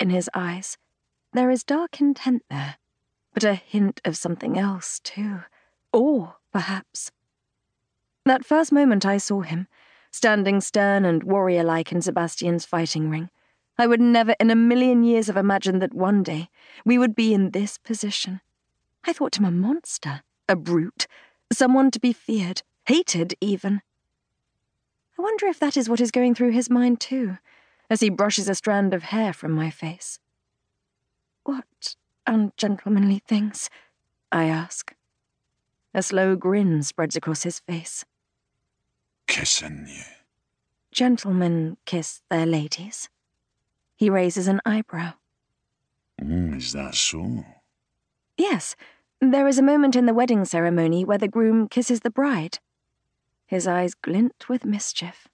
in his eyes. There is dark intent there, but a hint of something else, too. Or, perhaps. That first moment I saw him, standing stern and warrior-like in Sebastian's fighting ring, I would never in a million years have imagined that one day we would be in this position. I thought him a monster, a brute, someone to be feared, hated even. I wonder if that is what is going through his mind too, as he brushes a strand of hair from my face. What ungentlemanly things? I ask. A slow grin spreads across his face. Kissing you. Gentlemen kiss their ladies. He raises an eyebrow. Is that so? Yes, there is a moment in the wedding ceremony where the groom kisses the bride. His eyes glint with mischief.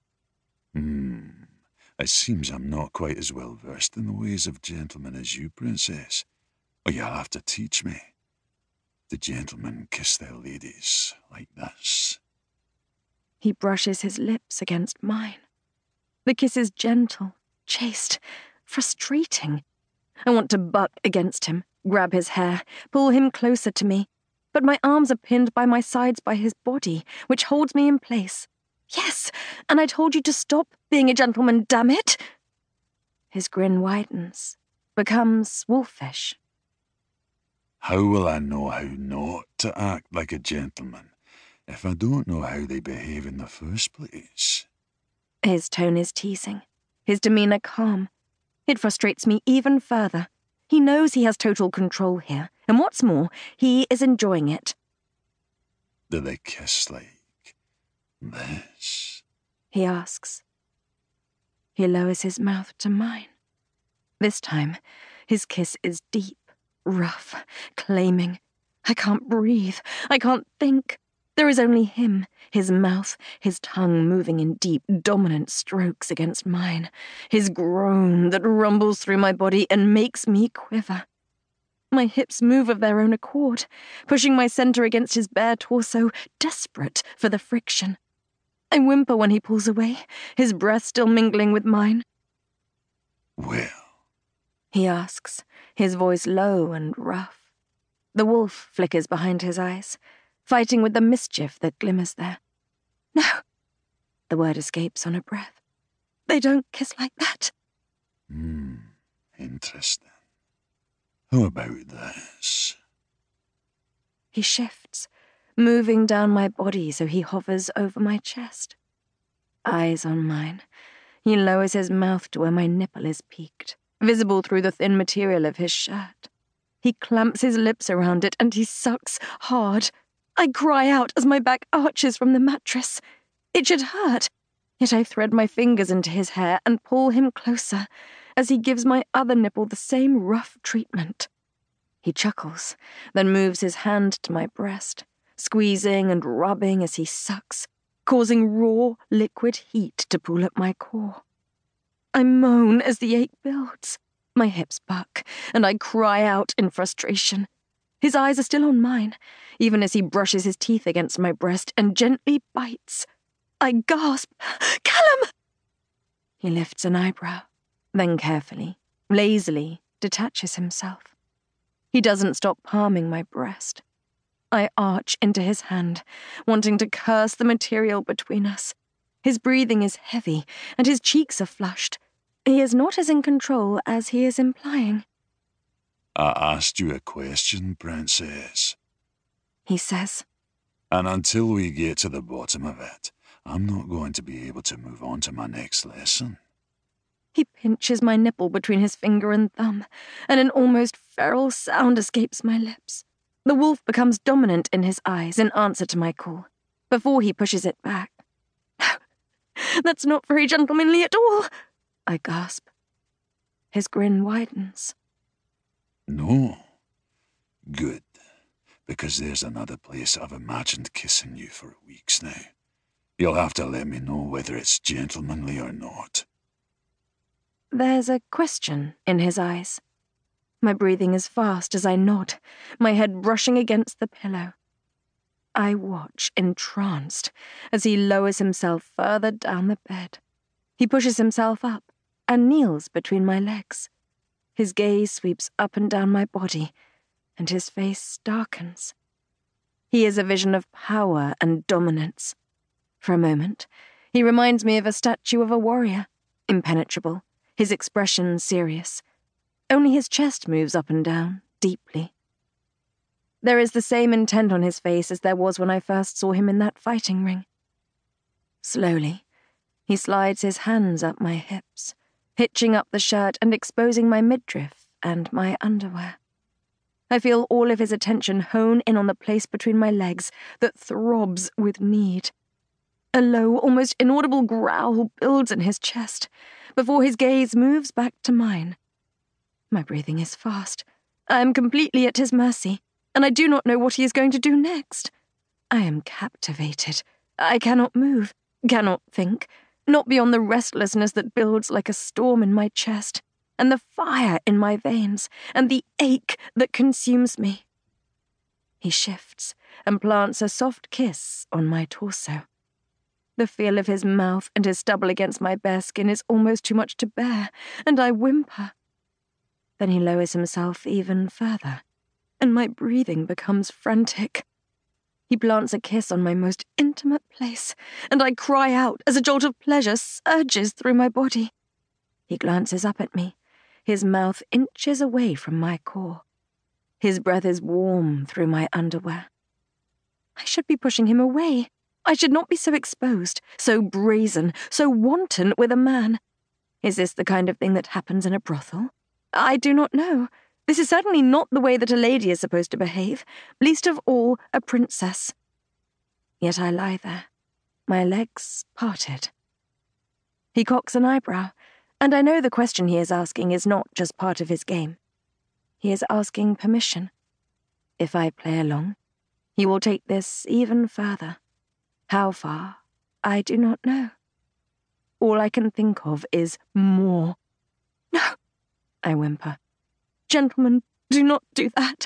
It seems I'm not quite as well versed in the ways of gentlemen as you, Princess. Oh, you'll have to teach me. The gentlemen kiss their ladies like this. He brushes his lips against mine. The kiss is gentle, chaste, frustrating. I want to buck against him, grab his hair, pull him closer to me, but my arms are pinned by my sides by his body, which holds me in place. Yes, and I told you to stop being a gentleman, damn it! His grin widens, becomes wolfish. How will I know how not to act like a gentleman if I don't know how they behave in the first place? His tone is teasing, his demeanor calm. It frustrates me even further. He knows he has total control here, and what's more, he is enjoying it. Do they kiss like this? He asks. He lowers his mouth to mine. This time, his kiss is deep, rough, claiming. I can't breathe. I can't think. There is only him, his mouth, his tongue moving in deep, dominant strokes against mine, his groan that rumbles through my body and makes me quiver. My hips move of their own accord, pushing my center against his bare torso, desperate for the friction. I whimper when he pulls away, his breath still mingling with mine. Well, he asks, his voice low and rough. The wolf flickers behind his eyes, fighting with the mischief that glimmers there. No, the word escapes on a breath. They don't kiss like that. Interesting. How about this? He shifts, moving down my body so he hovers over my chest. Eyes on mine. He lowers his mouth to where my nipple is peaked, visible through the thin material of his shirt. He clamps his lips around it and he sucks hard. I cry out as my back arches from the mattress. It should hurt, yet I thread my fingers into his hair and pull him closer as he gives my other nipple the same rough treatment. He chuckles, then moves his hand to my breast, squeezing and rubbing as he sucks, causing raw, liquid heat to pool at my core. I moan as the ache builds. My hips buck, and I cry out in frustration. His eyes are still on mine, even as he brushes his teeth against my breast and gently bites. I gasp, "Callum!" He lifts an eyebrow, then carefully, lazily, detaches himself. He doesn't stop palming my breast. I arch into his hand, wanting to curse the material between us. His breathing is heavy, and his cheeks are flushed. He is not as in control as he is implying. I asked you a question, Princess, he says. And until we get to the bottom of it, I'm not going to be able to move on to my next lesson. He pinches my nipple between his finger and thumb, and an almost feral sound escapes my lips. The wolf becomes dominant in his eyes in answer to my call, before he pushes it back. That's not very gentlemanly at all, I gasp. His grin widens. No? Good. Because there's another place I've imagined kissing you for weeks now. You'll have to let me know whether it's gentlemanly or not. There's a question in his eyes. My breathing is fast as I nod, my head brushing against the pillow. I watch, entranced, as he lowers himself further down the bed. He pushes himself up and kneels between my legs. His gaze sweeps up and down my body, and his face darkens. He is a vision of power and dominance. For a moment, he reminds me of a statue of a warrior, impenetrable, his expression serious. Only his chest moves up and down, deeply. There is the same intent on his face as there was when I first saw him in that fighting ring. Slowly, he slides his hands up my hips, hitching up the shirt and exposing my midriff and my underwear. I feel all of his attention hone in on the place between my legs that throbs with need. A low, almost inaudible growl builds in his chest before his gaze moves back to mine. My breathing is fast. I am completely at his mercy, and I do not know what he is going to do next. I am captivated. I cannot move, cannot think, not beyond the restlessness that builds like a storm in my chest, and the fire in my veins, and the ache that consumes me. He shifts and plants a soft kiss on my torso. The feel of his mouth and his stubble against my bare skin is almost too much to bear, and I whimper. Then he lowers himself even further, and my breathing becomes frantic. He plants a kiss on my most intimate place, and I cry out as a jolt of pleasure surges through my body. He glances up at me, his mouth inches away from my core. His breath is warm through my underwear. I should be pushing him away. I should not be so exposed, so brazen, so wanton with a man. Is this the kind of thing that happens in a brothel? I do not know. This is certainly not the way that a lady is supposed to behave, least of all a princess. Yet I lie there, my legs parted. He cocks an eyebrow, and I know the question he is asking is not just part of his game. He is asking permission. If I play along, he will take this even further. How far, I do not know. All I can think of is more. No, I whimper. Gentlemen, do not do that.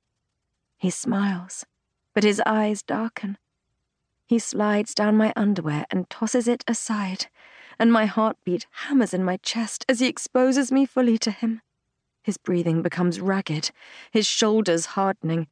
He smiles, but his eyes darken. He slides down my underwear and tosses it aside, and my heartbeat hammers in my chest as he exposes me fully to him. His breathing becomes ragged, his shoulders hardening.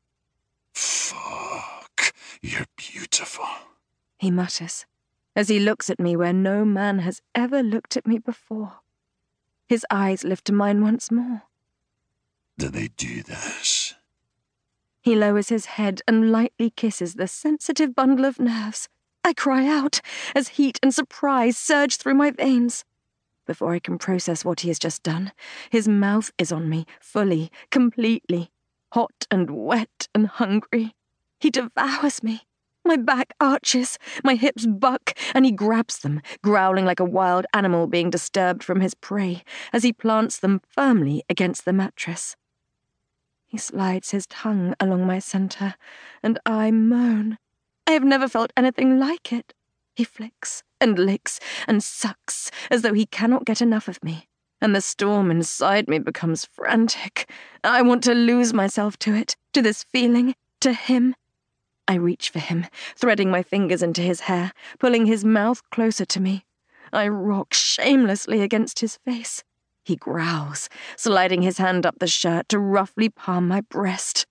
Fuck, you're beautiful, he mutters, as he looks at me where no man has ever looked at me before. His eyes lift to mine once more. Do they do this? He lowers his head and lightly kisses the sensitive bundle of nerves. I cry out as heat and surprise surge through my veins. Before I can process what he has just done, his mouth is on me, fully, completely, hot and wet and hungry. He devours me. My back arches, my hips buck, and he grabs them, growling like a wild animal being disturbed from his prey, as he plants them firmly against the mattress. He slides his tongue along my center, and I moan. I have never felt anything like it. He flicks and licks and sucks as though he cannot get enough of me, and the storm inside me becomes frantic. I want to lose myself to it, to this feeling, to him. I reach for him, threading my fingers into his hair, pulling his mouth closer to me. I rock shamelessly against his face. He growls, sliding his hand up the shirt to roughly palm my breast.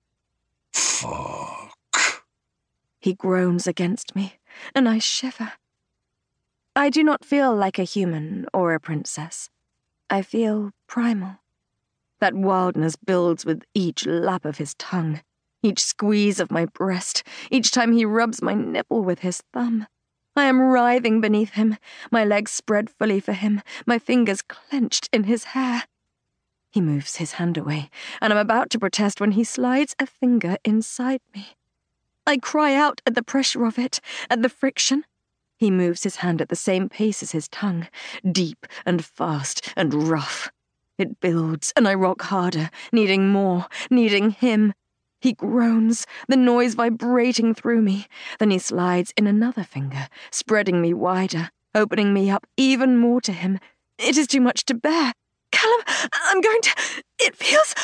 Fuck. He groans against me, and I shiver. I do not feel like a human or a princess. I feel primal. That wildness builds with each lap of his tongue, each squeeze of my breast, each time he rubs my nipple with his thumb. I am writhing beneath him, my legs spread fully for him, my fingers clenched in his hair. He moves his hand away, and I'm about to protest when he slides a finger inside me. I cry out at the pressure of it, at the friction. He moves his hand at the same pace as his tongue, deep and fast and rough. It builds, and I rock harder, needing more, needing him. He groans, the noise vibrating through me. Then he slides in another finger, spreading me wider, opening me up even more to him. It is too much to bear. Callum, I'm going to... It feels...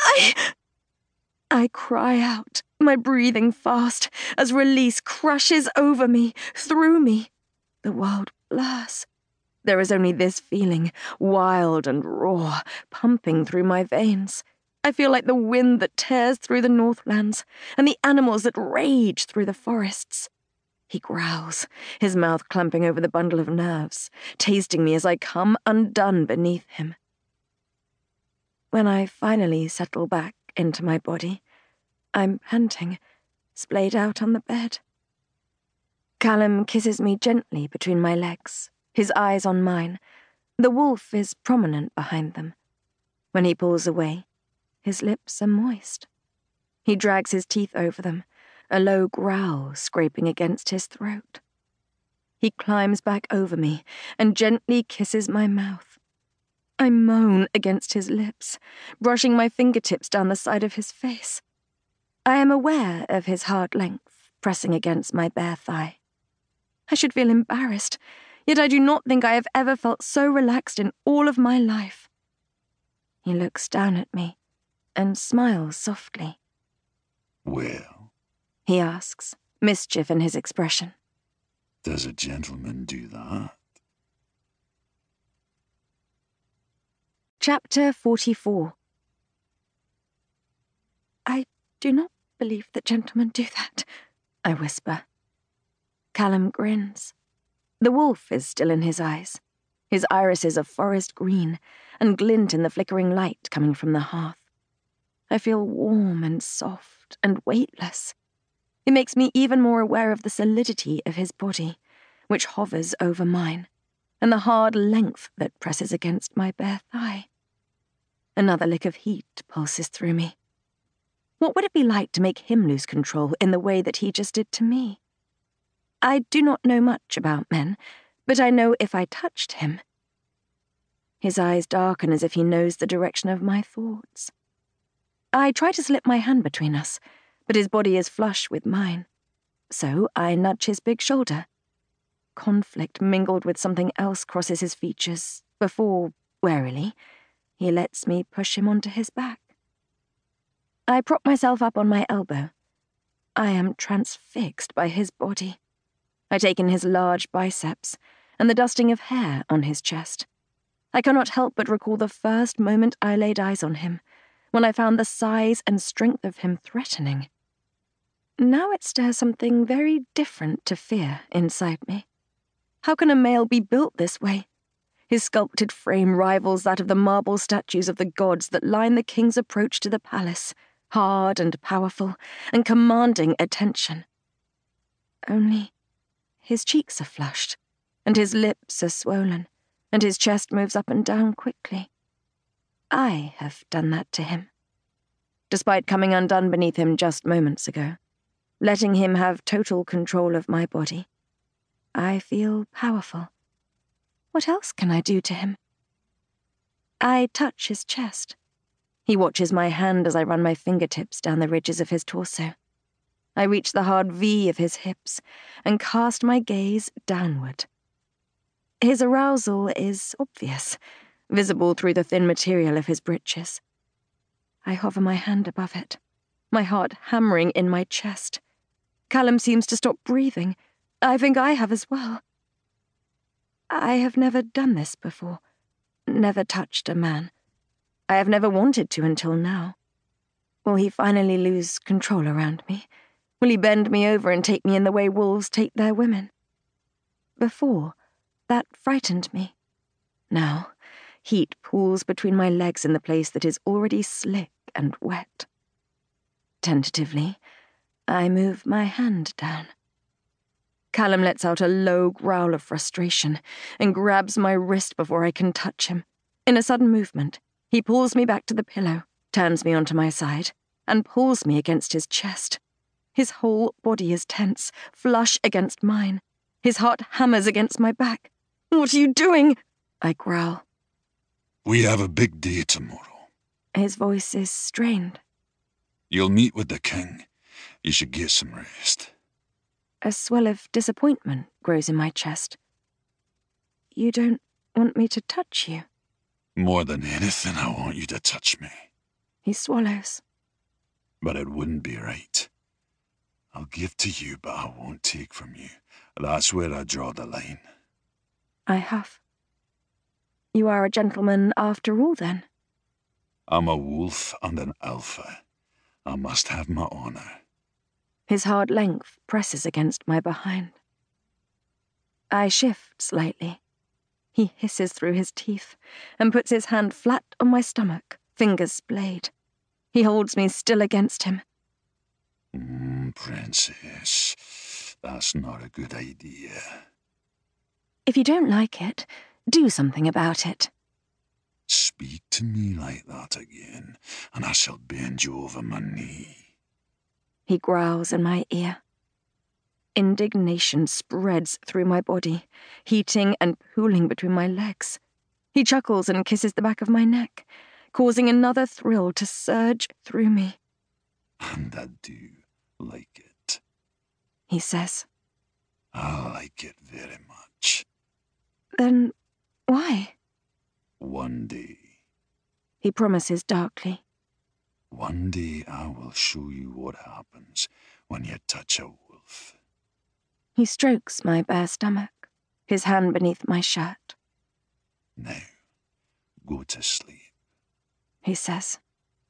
I cry out, my breathing fast, as release crushes over me, through me. The world blurs. There is only this feeling, wild and raw, pumping through my veins. I feel like the wind that tears through the Northlands, and the animals that rage through the forests. He growls, his mouth clamping over the bundle of nerves, tasting me as I come undone beneath him. When I finally settle back into my body, I'm panting, splayed out on the bed. Callum kisses me gently between my legs, his eyes on mine. The wolf is prominent behind them. When he pulls away, his lips are moist. He drags his teeth over them, a low growl scraping against his throat. He climbs back over me and gently kisses my mouth. I moan against his lips, brushing my fingertips down the side of his face. I am aware of his hard length pressing against my bare thigh. I should feel embarrassed, yet I do not think I have ever felt so relaxed in all of my life. He looks down at me and smiles softly. Well, he asks, mischief in his expression. Does a gentleman do that? Chapter 44. I do not believe that gentlemen do that, I whisper. Callum grins. The wolf is still in his eyes. His irises are forest green and glint in the flickering light coming from the hearth. I feel warm and soft and weightless. It makes me even more aware of the solidity of his body, which hovers over mine, and the hard length that presses against my bare thigh. Another lick of heat pulses through me. What would it be like to make him lose control in the way that he just did to me? I do not know much about men, but I know if I touched him. His eyes darken as if he knows the direction of my thoughts. I try to slip my hand between us, but his body is flush with mine. So I nudge his big shoulder. Conflict mingled with something else crosses his features before, warily, he lets me push him onto his back. I prop myself up on my elbow. I am transfixed by his body. I take in his large biceps and the dusting of hair on his chest. I cannot help but recall the first moment I laid eyes on him, when I found the size and strength of him threatening. Now it stirs something very different to fear inside me. How can a male be built this way? His sculpted frame rivals that of the marble statues of the gods that line the king's approach to the palace, hard and powerful, and commanding attention. Only his cheeks are flushed, and his lips are swollen, and his chest moves up and down quickly. I have done that to him. Despite coming undone beneath him just moments ago, letting him have total control of my body, I feel powerful. What else can I do to him? I touch his chest. He watches my hand as I run my fingertips down the ridges of his torso. I reach the hard V of his hips and cast my gaze downward. His arousal is obvious, visible through the thin material of his breeches. I hover my hand above it, my heart hammering in my chest. Callum seems to stop breathing. I think I have as well. I have never done this before, never touched a man. I have never wanted to until now. Will he finally lose control around me? Will he bend me over and take me in the way wolves take their women? Before, that frightened me. Now, heat pools between my legs in the place that is already slick and wet. Tentatively, I move my hand down. Callum lets out a low growl of frustration and grabs my wrist before I can touch him. In a sudden movement, he pulls me back to the pillow, turns me onto my side, and pulls me against his chest. His whole body is tense, flush against mine. His heart hammers against my back. "What are you doing?" I growl. We have a big day tomorrow. His voice is strained. You'll meet with the king. You should get some rest. A swell of disappointment grows in my chest. You don't want me to touch you? More than anything, I want you to touch me. He swallows. But it wouldn't be right. I'll give to you, but I won't take from you. That's where I draw the line. I huff. You are a gentleman after all, then? I'm a wolf and an alpha. I must have my honor. His hard length presses against my behind. I shift slightly. He hisses through his teeth and puts his hand flat on my stomach, fingers splayed. He holds me still against him. Princess, that's not a good idea. If you don't like it, do something about it. Speak to me like that again, and I shall bend you over my knee. He growls in my ear. Indignation spreads through my body, heating and pooling between my legs. He chuckles and kisses the back of my neck, causing another thrill to surge through me. And I do like it, He says. I like it very much. Then why? One day. He promises darkly. One day I will show you what happens when you touch a wolf. He strokes my bare stomach, his hand beneath my shirt. Now, go to sleep, He says.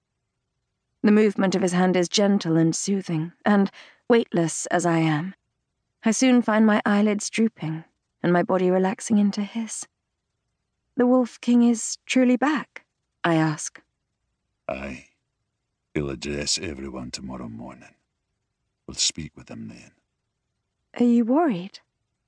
The movement of his hand is gentle and soothing, and, weightless as I am, I soon find my eyelids drooping and my body relaxing into his. The Wolf King is truly back, I ask. Aye. He'll address everyone tomorrow morning. We'll speak with him then. Are you worried?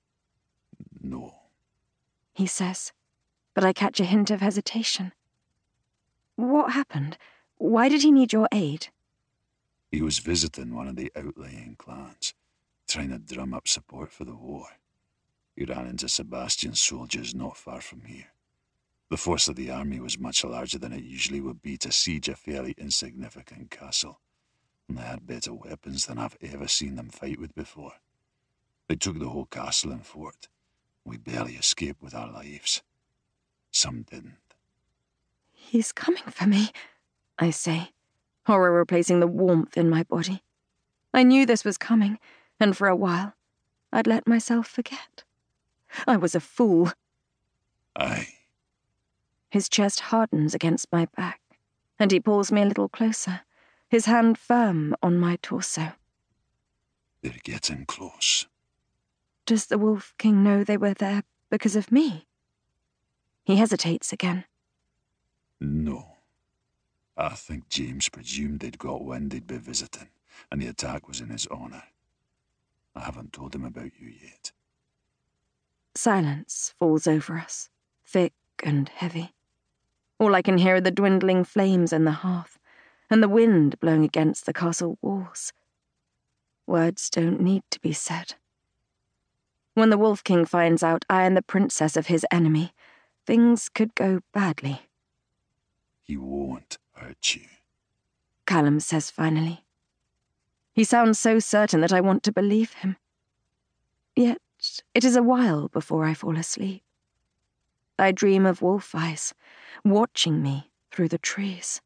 No. He says, but I catch a hint of hesitation. What happened? Why did he need your aid? He was visiting one of the outlying clans, trying to drum up support for the war. He ran into Sebastian's soldiers not far from here. The force of the army was much larger than it usually would be to siege a fairly insignificant castle, and they had better weapons than I've ever seen them fight with before. They took the whole castle and fort. We barely escaped with our lives. Some didn't. He's coming for me, I say, horror replacing the warmth in my body. I knew this was coming, and for a while, I'd let myself forget. I was a fool. Aye. His chest hardens against my back, and he pulls me a little closer, his hand firm on my torso. They're getting close. Does the Wolf King know they were there because of me? He hesitates again. No. I think James presumed they'd got wind they'd be visiting, and the attack was in his honor. I haven't told him about you yet. Silence falls over us, thick and heavy. All I can hear are the dwindling flames in the hearth, and the wind blowing against the castle walls. Words don't need to be said. When the Wolf King finds out I am the princess of his enemy, things could go badly. He won't hurt you, Callum says finally. He sounds so certain that I want to believe him. Yet it is a while before I fall asleep. I dream of wolf eyes, watching me through the trees.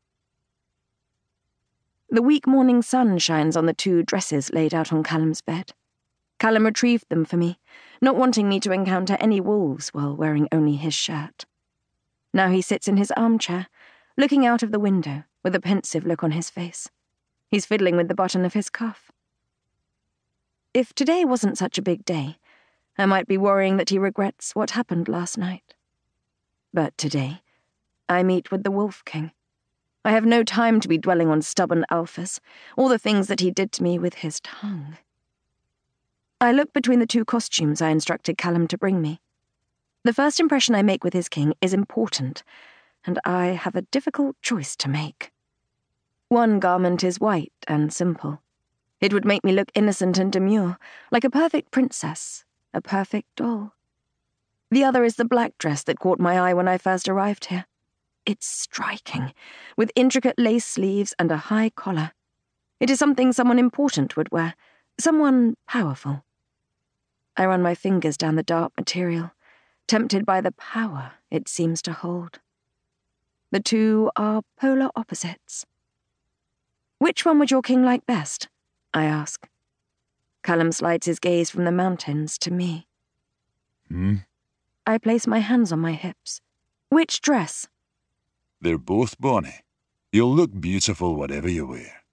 The weak morning sun shines on the 2 dresses laid out on Callum's bed. Callum retrieved them for me, not wanting me to encounter any wolves while wearing only his shirt. Now he sits in his armchair, looking out of the window with a pensive look on his face. He's fiddling with the button of his cuff. If today wasn't such a big day, I might be worrying that he regrets what happened last night. But today, I meet with the Wolf King. I have no time to be dwelling on stubborn alphas, or the things that he did to me with his tongue. I look between the 2 costumes I instructed Callum to bring me. The first impression I make with his king is important, and I have a difficult choice to make. One garment is white and simple. It would make me look innocent and demure, like a perfect princess, a perfect doll. The other is the black dress that caught my eye when I first arrived here. It's striking, with intricate lace sleeves and a high collar. It is something someone important would wear, someone powerful. I run my fingers down the dark material, tempted by the power it seems to hold. The 2 are polar opposites. Which one would your king like best? I ask. Callum slides his gaze from the mountains to me. Hmm? I place my hands on my hips, Which dress? They're both bonny. You'll look beautiful whatever you wear.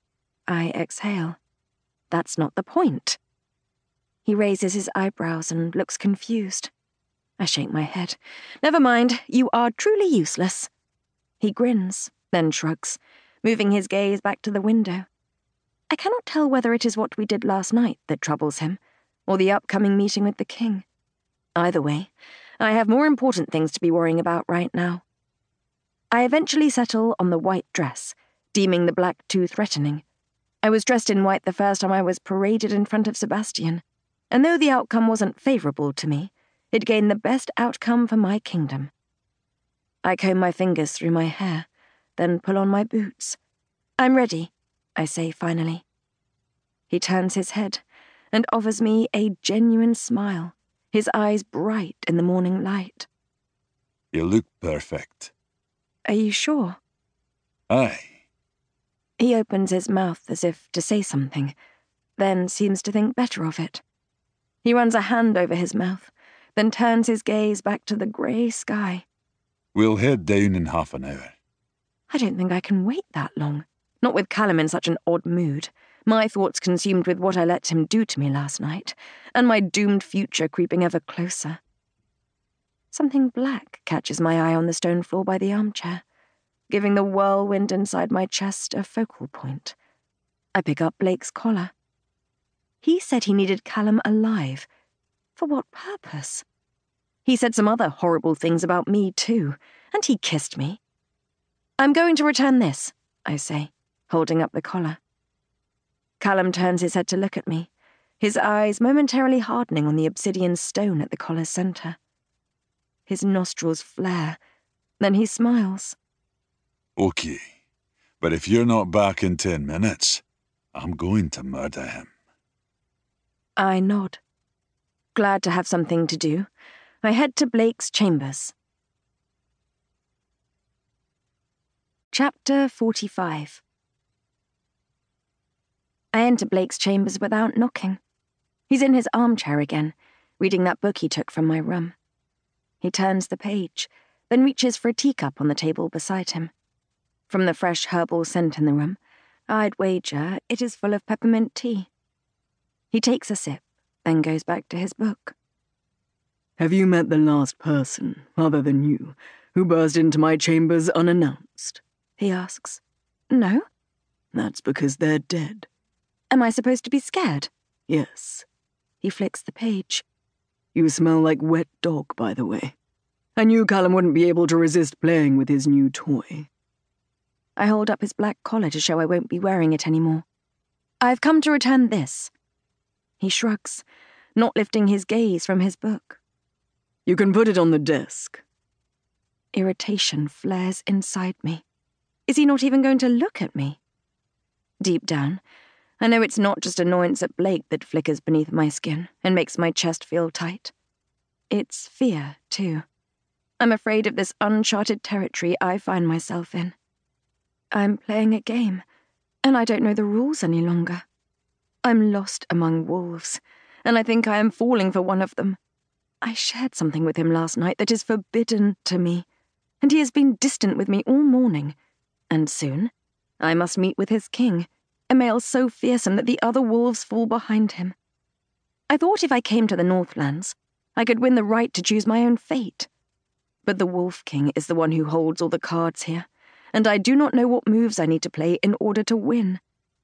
I exhale. That's not the point. He raises his eyebrows and looks confused. I shake my head. Never mind, you are truly useless. He grins, then shrugs, moving his gaze back to the window. I cannot tell whether it is what we did last night that troubles him, or the upcoming meeting with the king. Either way, I have more important things to be worrying about right now. I eventually settle on the white dress, deeming the black too threatening. I was dressed in white the first time I was paraded in front of Sebastian, and though the outcome wasn't favourable to me, it gained the best outcome for my kingdom. I comb my fingers through my hair, then pull on my boots. I'm ready, I say finally. He turns his head and offers me a genuine smile, his eyes bright in the morning light. You look perfect. Are you sure? Aye. He opens his mouth as if to say something, then seems to think better of it. He runs a hand over his mouth, then turns his gaze back to the grey sky. We'll head down in half an hour. I don't think I can wait that long, not with Callum in such an odd mood, my thoughts consumed with what I let him do to me last night, and my doomed future creeping ever closer. Something black catches my eye on the stone floor by the armchair, giving the whirlwind inside my chest a focal point. I pick up Blake's collar. He said he needed Callum alive. For what purpose? He said some other horrible things about me too, and he kissed me. I'm going to return this, I say, holding up the collar. Callum turns his head to look at me, his eyes momentarily hardening on the obsidian stone at the collar's centre. His nostrils flare, then he smiles. Okay, but if you're not back in 10 minutes, I'm going to murder him. I nod. Glad to have something to do, I head to Blake's chambers. Chapter 45. I enter Blake's chambers without knocking. He's in his armchair again, reading that book he took from my room. He turns the page, then reaches for a teacup on the table beside him. From the fresh herbal scent in the room, I'd wager it is full of peppermint tea. He takes a sip, then goes back to his book. Have you met the last person, other than you, who burst into my chambers unannounced? He asks. No? That's because they're dead. Am I supposed to be scared? Yes. He flicks the page. You smell like wet dog, by the way. I knew Callum wouldn't be able to resist playing with his new toy. I hold up his black collar to show I won't be wearing it anymore. I've come to return this. He shrugs, not lifting his gaze from his book. You can put it on the desk. Irritation flares inside me. Is he not even going to look at me? Deep down, I know it's not just annoyance at Blake that flickers beneath my skin and makes my chest feel tight. It's fear, too. I'm afraid of this uncharted territory I find myself in. I'm playing a game, and I don't know the rules any longer. I'm lost among wolves, and I think I am falling for one of them. I shared something with him last night that is forbidden to me, and he has been distant with me all morning. And soon, I must meet with his king, a male so fearsome that the other wolves fall behind him. I thought if I came to the Northlands, I could win the right to choose my own fate. But the Wolf King is the one who holds all the cards here, and I do not know what moves I need to play in order to win.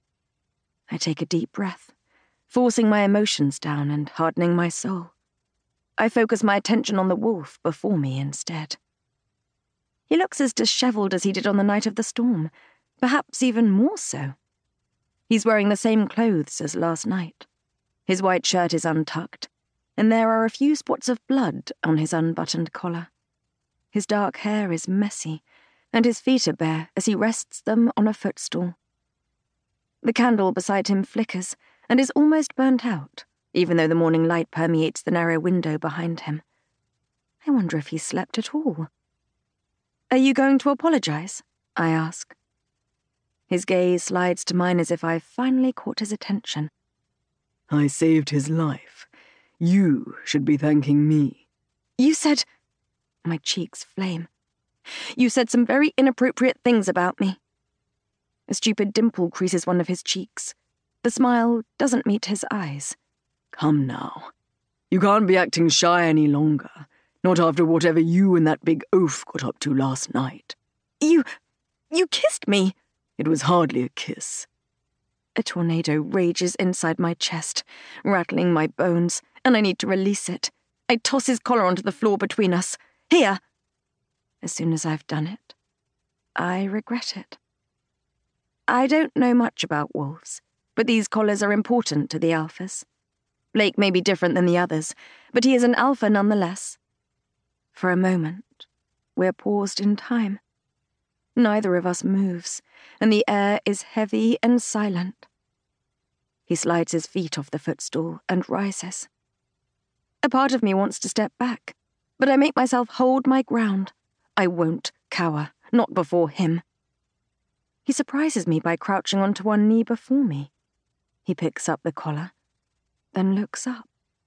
I take a deep breath, forcing my emotions down and hardening my soul. I focus my attention on the wolf before me instead. He looks as dishevelled as he did on the night of the storm, perhaps even more so. He's wearing the same clothes as last night. His white shirt is untucked, and there are a few spots of blood on his unbuttoned collar. His dark hair is messy, and his feet are bare as he rests them on a footstool. The candle beside him flickers and is almost burnt out, even though the morning light permeates the narrow window behind him. I wonder if he slept at all. Are you going to apologize? I ask. His gaze slides to mine as if I've finally caught his attention. I saved his life. You should be thanking me. You said... My cheeks flame. You said some very inappropriate things about me. A stupid dimple creases one of his cheeks. The smile doesn't meet his eyes. Come now. You can't be acting shy any longer. Not after whatever you and that big oaf got up to last night. You kissed me. It was hardly a kiss. A tornado rages inside my chest, rattling my bones, and I need to release it. I toss his collar onto the floor between us. Here! As soon as I've done it, I regret it. I don't know much about wolves, but these collars are important to the alphas. Blake may be different than the others, but he is an alpha nonetheless. For a moment, we're paused in time. Neither of us moves, and the air is heavy and silent. He slides his feet off the footstool and rises. A part of me wants to step back, but I make myself hold my ground. I won't cower, not before him. He surprises me by crouching onto one knee before me. He picks up the collar, then looks up.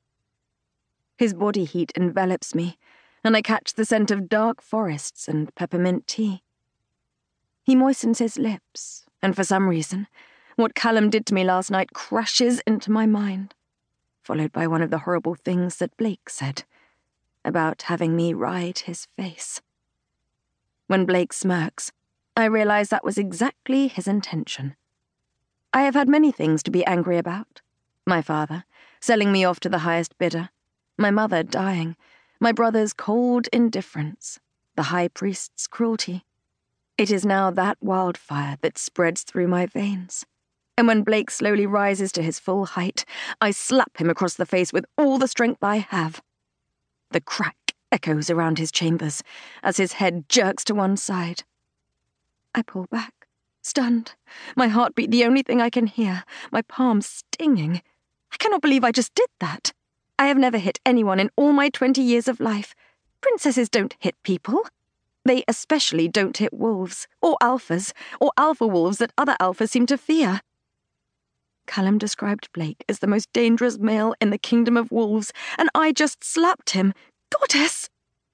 His body heat envelops me, and I catch the scent of dark forests and peppermint tea. He moistens his lips, and for some reason, what Callum did to me last night crashes into my mind, followed by one of the horrible things that Blake said about having me ride his face. When Blake smirks, I realize that was exactly his intention. I have had many things to be angry about. My father, selling me off to the highest bidder. My mother dying. My brother's cold indifference. The high priest's cruelty. It is now that wildfire that spreads through my veins. And when Blake slowly rises to his full height, I slap him across the face with all the strength I have. The crack echoes around his chambers as his head jerks to one side. I pull back, stunned, my heartbeat the only thing I can hear, my palms stinging. I cannot believe I just did that. I have never hit anyone in all my 20 years of life. Princesses don't hit people. They especially don't hit wolves, or alphas, or alpha wolves that other alphas seem to fear. Callum described Blake as the most dangerous male in the kingdom of wolves, and I just slapped him. Goddess!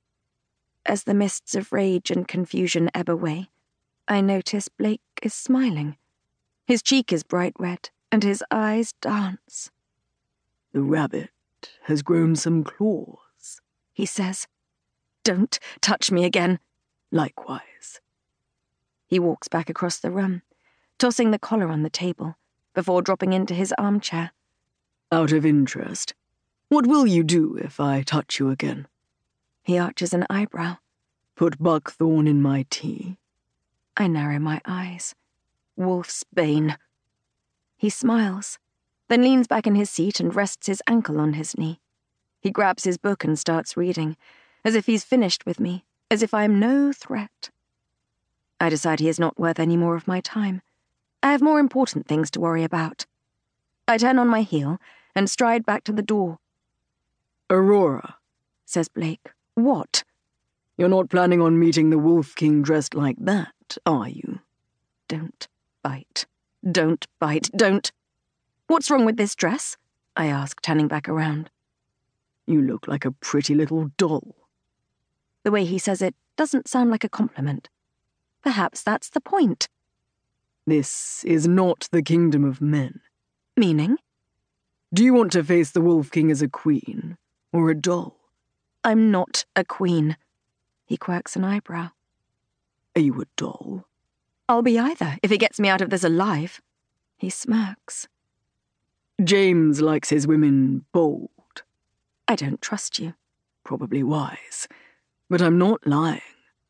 As the mists of rage and confusion ebb away, I notice Blake is smiling. His cheek is bright red, and his eyes dance. The rabbit has grown some claws, he says. Don't touch me again. Likewise. He walks back across the room, tossing the collar on the table, before dropping into his armchair. Out of interest, what will you do if I touch you again? He arches an eyebrow. Put buckthorn in my tea. I narrow my eyes. Wolf's bane. He smiles, then leans back in his seat and rests his ankle on his knee. He grabs his book and starts reading, as if he's finished with me, as if I am no threat. I decide he is not worth any more of my time. I have more important things to worry about. I turn on my heel and stride back to the door. Aurora, says Blake. What? You're not planning on meeting the Wolf King dressed like that, are you? Don't bite. Don't bite. Don't. What's wrong with this dress? I ask, turning back around. You look like a pretty little doll. The way he says it doesn't sound like a compliment. Perhaps that's the point. This is not the kingdom of men. Meaning? Do you want to face the Wolf King as a queen or a doll? I'm not a queen. He quirks an eyebrow. Are you a doll? I'll be either, if he gets me out of this alive. He smirks. James likes his women bold. I don't trust you. Probably wise. But I'm not lying.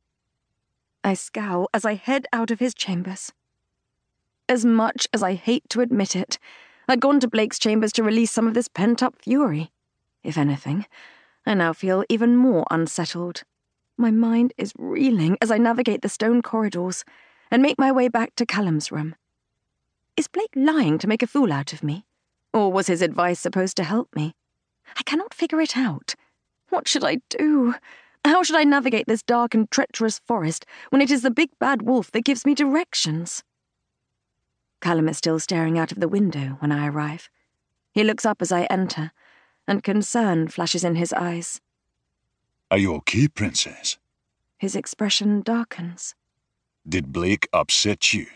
I scowl as I head out of his chambers. As much as I hate to admit it, I'd gone to Blake's chambers to release some of this pent-up fury. If anything, I now feel even more unsettled. My mind is reeling as I navigate the stone corridors and make my way back to Callum's room. Is Blake lying to make a fool out of me? Or was his advice supposed to help me? I cannot figure it out. What should I do? How should I navigate this dark and treacherous forest when it is the big bad wolf that gives me directions? Callum is still staring out of the window when I arrive. He looks up as I enter, and concern flashes in his eyes. Are you okay, Princess? His expression darkens. Did Blake upset you?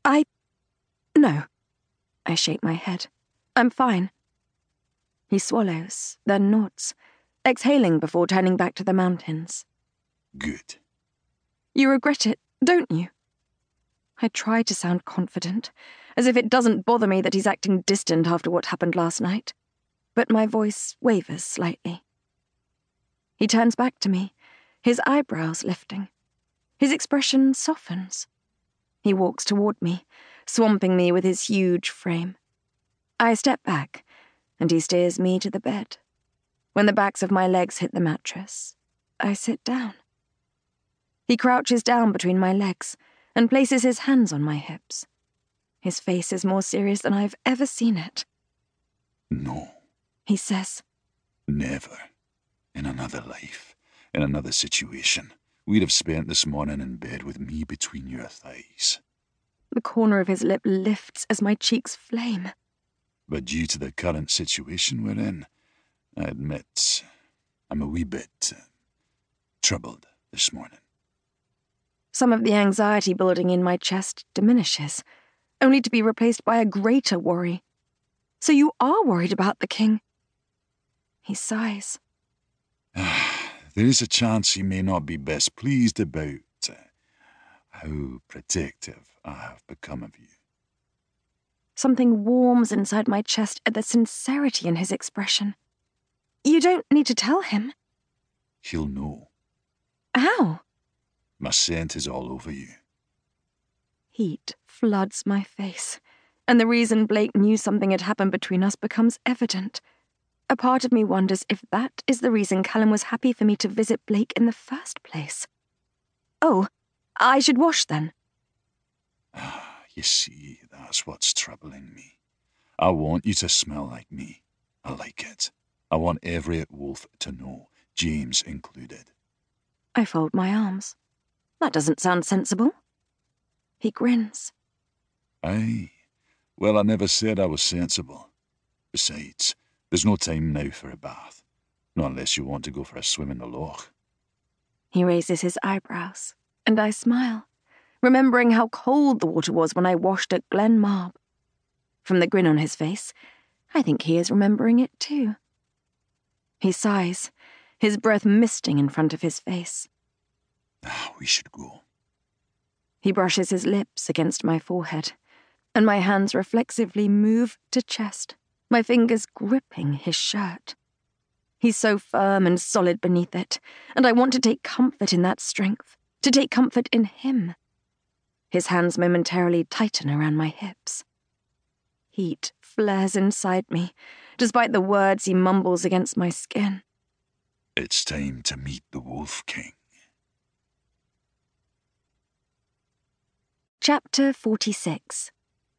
No. I shake my head. I'm fine. He swallows, then nods, exhaling before turning back to the mountains. Good. You regret it, don't you? I try to sound confident, as if it doesn't bother me that he's acting distant after what happened last night, but my voice wavers slightly. He turns back to me, his eyebrows lifting. His expression softens. He walks toward me, swamping me with his huge frame. I step back, and he steers me to the bed. When the backs of my legs hit the mattress, I sit down. He crouches down between my legs and places his hands on my hips. His face is more serious than I've ever seen it. No. He says, Never. In another life, in another situation, we'd have spent this morning in bed with me between your thighs. The corner of his lip lifts as my cheeks flame. But due to the current situation we're in, I admit I'm a wee bit troubled this morning. Some of the anxiety building in my chest diminishes, only to be replaced by a greater worry. So you are worried about the king? He sighs. There is a chance he may not be best pleased about how protective I have become of you. Something warms inside my chest at the sincerity in his expression. You don't need to tell him. He'll know. How? My scent is all over you. Heat floods my face, and the reason Blake knew something had happened between us becomes evident. A part of me wonders if that is the reason Callum was happy for me to visit Blake in the first place. Oh, I should wash then. You see, that's what's troubling me. I want you to smell like me. I like it. I want every wolf to know, James included. I fold my arms. That doesn't sound sensible. He grins. Aye. Well, I never said I was sensible. Besides, there's no time now for a bath. Not unless you want to go for a swim in the loch. He raises his eyebrows, and I smile, remembering how cold the water was when I washed at Glen Marb. From the grin on his face, I think he is remembering it too. He sighs, his breath misting in front of his face. We should go. He brushes his lips against my forehead, and my hands reflexively move to chest, my fingers gripping his shirt. He's so firm and solid beneath it, and I want to take comfort in that strength, to take comfort in him. His hands momentarily tighten around my hips. Heat flares inside me, despite the words he mumbles against my skin. It's time to meet the Wolf King. Chapter 46.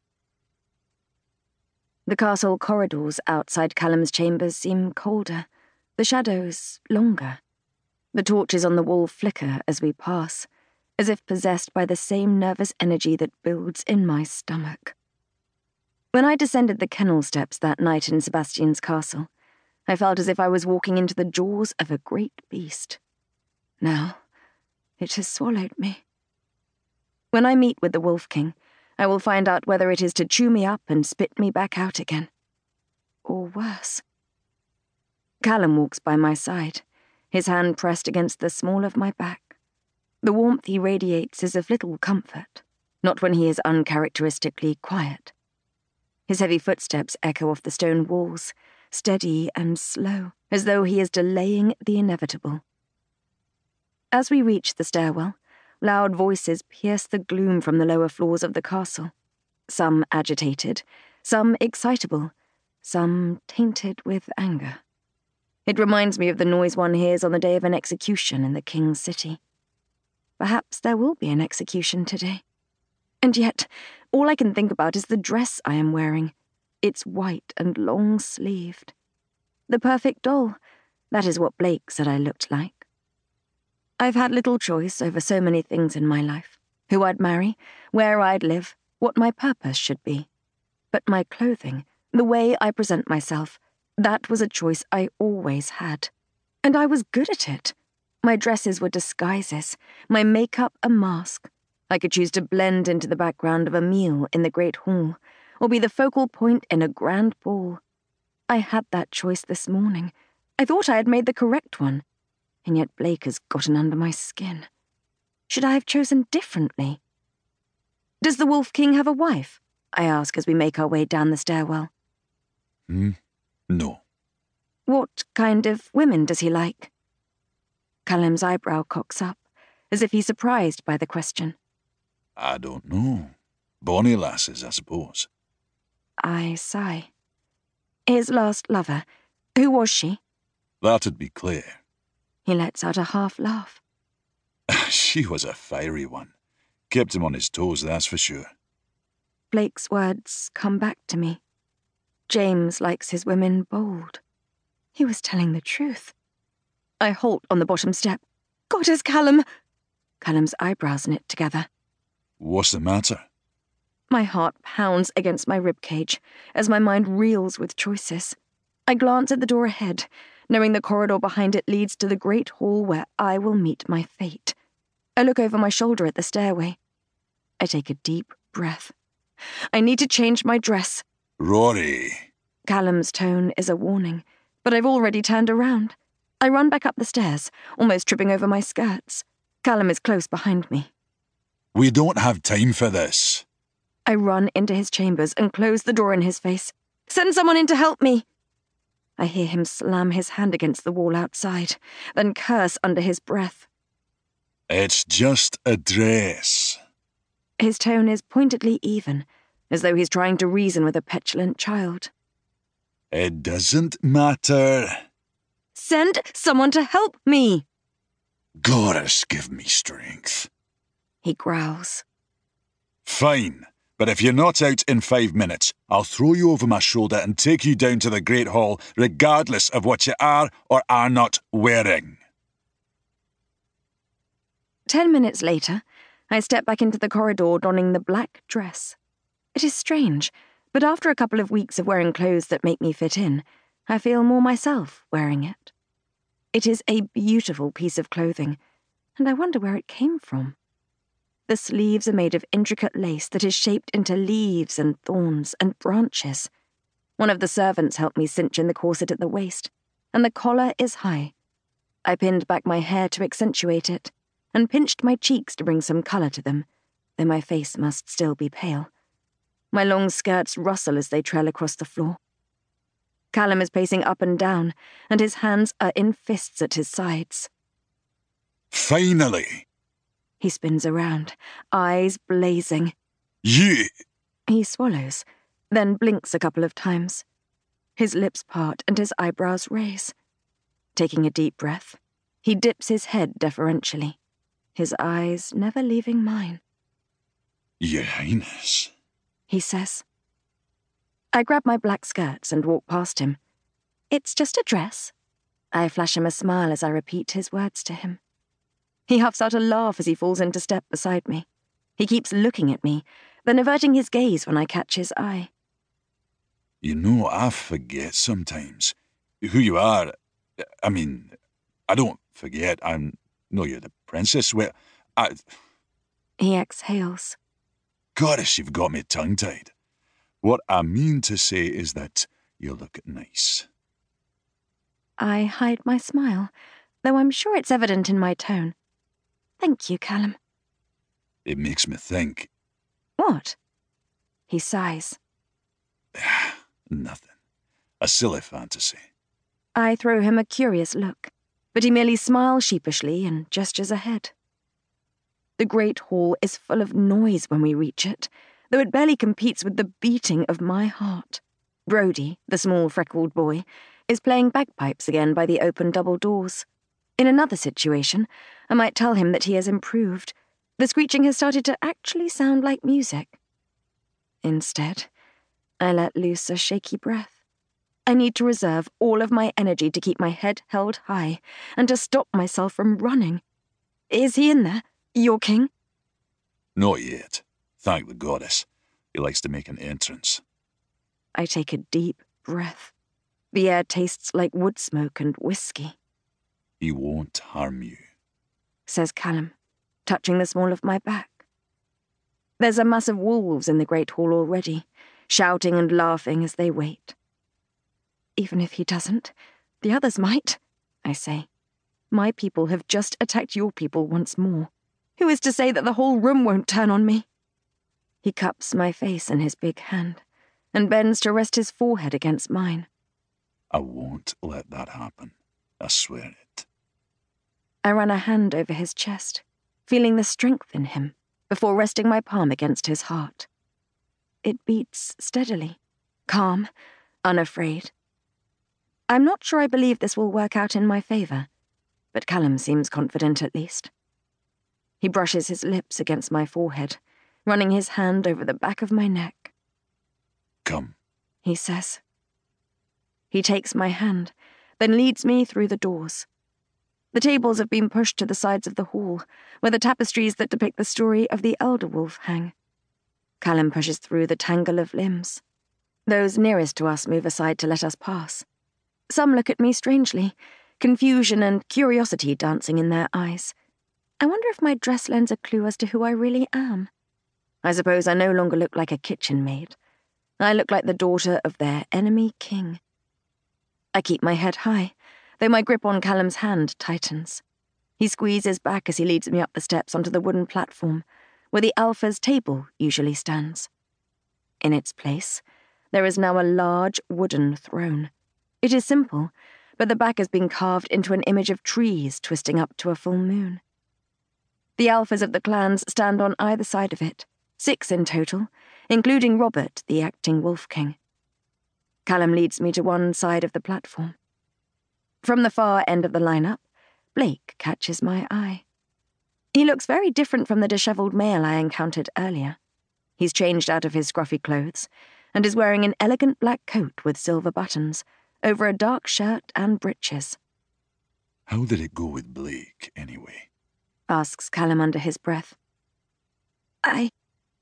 The castle corridors outside Callum's chambers seem colder, the shadows longer. The torches on the wall flicker as we pass, as if possessed by the same nervous energy that builds in my stomach. When I descended the kennel steps that night in Sebastian's castle, I felt as if I was walking into the jaws of a great beast. Now, it has swallowed me. When I meet with the Wolf King, I will find out whether it is to chew me up and spit me back out again. Or worse. Callum walks by my side, his hand pressed against the small of my back. The warmth he radiates is of little comfort, not when he is uncharacteristically quiet. His heavy footsteps echo off the stone walls, steady and slow, as though he is delaying the inevitable. As we reach the stairwell, loud voices pierce the gloom from the lower floors of the castle, some agitated, some excitable, some tainted with anger. It reminds me of the noise one hears on the day of an execution in the king's city. Perhaps there will be an execution today. And yet, all I can think about is the dress I am wearing. It's white and long-sleeved. The perfect doll, that is what Blake said I looked like. I've had little choice over so many things in my life. Who I'd marry, where I'd live, what my purpose should be. But my clothing, the way I present myself, that was a choice I always had. And I was good at it. My dresses were disguises, my makeup a mask. I could choose to blend into the background of a meal in the Great Hall, or be the focal point in a grand ball. I had that choice this morning. I thought I had made the correct one, and yet Blake has gotten under my skin. Should I have chosen differently? Does the Wolf King have a wife? I ask as we make our way down the stairwell. No. What kind of women does he like? Callum's eyebrow cocks up, as if he's surprised by the question. I don't know. Bonny lasses, I suppose. I sigh. His last lover, who was she? That'd be Claire. He lets out a half laugh. She was a fiery one. Kept him on his toes, that's for sure. Blake's words come back to me. James likes his women bold. He was telling the truth. I halt on the bottom step. Goddess Callum! Callum's eyebrows knit together. What's the matter? My heart pounds against my ribcage as my mind reels with choices. I glance at the door ahead, knowing the corridor behind it leads to the great hall where I will meet my fate. I look over my shoulder at the stairway. I take a deep breath. I need to change my dress. Rory. Callum's tone is a warning, but I've already turned around. I run back up the stairs, almost tripping over my skirts. Callum is close behind me. We don't have time for this. I run into his chambers and close the door in his face. Send someone in to help me! I hear him slam his hand against the wall outside, then curse under his breath. It's just a dress. His tone is pointedly even, as though he's trying to reason with a petulant child. It doesn't matter. Send someone to help me! Goddess, give me strength. He growls. Fine, but if you're not out in 5 minutes, I'll throw you over my shoulder and take you down to the Great Hall, regardless of what you are or are not wearing. 10 minutes later, I step back into the corridor donning the black dress. It is strange, but after a couple of weeks of wearing clothes that make me fit in, I feel more myself wearing it. It is a beautiful piece of clothing, and I wonder where it came from. The sleeves are made of intricate lace that is shaped into leaves and thorns and branches. One of the servants helped me cinch in the corset at the waist, and the collar is high. I pinned back my hair to accentuate it, and pinched my cheeks to bring some colour to them, though my face must still be pale. My long skirts rustle as they trail across the floor. Callum is pacing up and down, and his hands are in fists at his sides. Finally! He spins around, eyes blazing. You... He swallows, then blinks a couple of times. His lips part and his eyebrows raise. Taking a deep breath, he dips his head deferentially, his eyes never leaving mine. Your Highness, he says. I grab my black skirts and walk past him. It's just a dress. I flash him a smile as I repeat his words to him. He huffs out a laugh as he falls into step beside me. He keeps looking at me, then averting his gaze when I catch his eye. You know, I forget sometimes who you are. I mean, I don't forget. I know you're the princess. Well, He exhales. Goddess, you've got me tongue-tied. What I mean to say is that you look nice. I hide my smile, though I'm sure it's evident in my tone. Thank you, Callum. It makes me think. What? He sighs. Nothing. A silly fantasy. I throw him a curious look, but he merely smiles sheepishly and gestures ahead. The great hall is full of noise when we reach it, though it barely competes with the beating of my heart. Brody, the small freckled boy, is playing bagpipes again by the open double doors. In another situation, I might tell him that he has improved. The screeching has started to actually sound like music. Instead, I let loose a shaky breath. I need to reserve all of my energy to keep my head held high and to stop myself from running. Is he in there, your king? Not yet. Thank the goddess. He likes to make an entrance. I take a deep breath. The air tastes like wood smoke and whiskey. He won't harm you. says Callum, touching the small of my back. There's a mass of wolves in the great hall already, shouting and laughing as they wait. Even if he doesn't, the others might, I say. My people have just attacked your people once more. Who is to say that the whole room won't turn on me? He cups my face in his big hand and bends to rest his forehead against mine. I won't let that happen. I swear it. I run a hand over his chest, feeling the strength in him, before resting my palm against his heart. It beats steadily, calm, unafraid. I'm not sure I believe this will work out in my favour, but Callum seems confident at least. He brushes his lips against my forehead, running his hand over the back of my neck. Come, he says. He takes my hand, then leads me through the doors. The tables have been pushed to the sides of the hall, where the tapestries that depict the story of the elder wolf hang. Callum pushes through the tangle of limbs. Those nearest to us move aside to let us pass. Some look at me strangely, confusion and curiosity dancing in their eyes. I wonder if my dress lends a clue as to who I really am. I suppose I no longer look like a kitchen maid. I look like the daughter of their enemy king. I keep my head high, though my grip on Callum's hand tightens. He squeezes back as he leads me up the steps onto the wooden platform, where the Alpha's table usually stands. In its place, there is now a large wooden throne. It is simple, but the back has been carved into an image of trees twisting up to a full moon. The Alphas of the clans stand on either side of it, 6 in total, including Robert, the acting Wolf King. Callum leads me to one side of the platform. From the far end of the lineup, Blake catches my eye. He looks very different from the dishevelled male I encountered earlier. He's changed out of his scruffy clothes and is wearing an elegant black coat with silver buttons over a dark shirt and breeches. How did it go with Blake, anyway? Asks Callum under his breath. I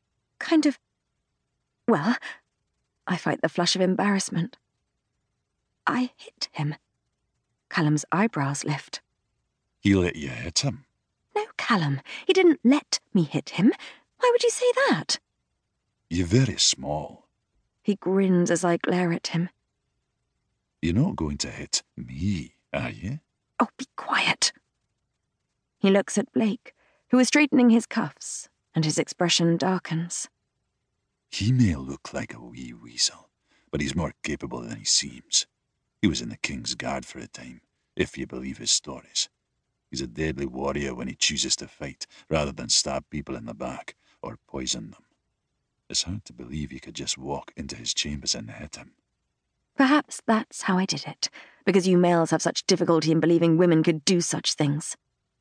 fight the flush of embarrassment. I hit him. Callum's eyebrows lift. He let you hit him? No, Callum, he didn't let me hit him. Why would you say that? You're very small. He grins as I glare at him. You're not going to hit me, are you? Oh, be quiet. He looks at Blake, who is straightening his cuffs, and his expression darkens. He may look like a wee weasel, but he's more capable than he seems. He was in the King's Guard for a time, if you believe his stories. He's a deadly warrior when he chooses to fight, rather than stab people in the back or poison them. It's hard to believe you could just walk into his chambers and hit him. Perhaps that's how I did it, because you males have such difficulty in believing women could do such things.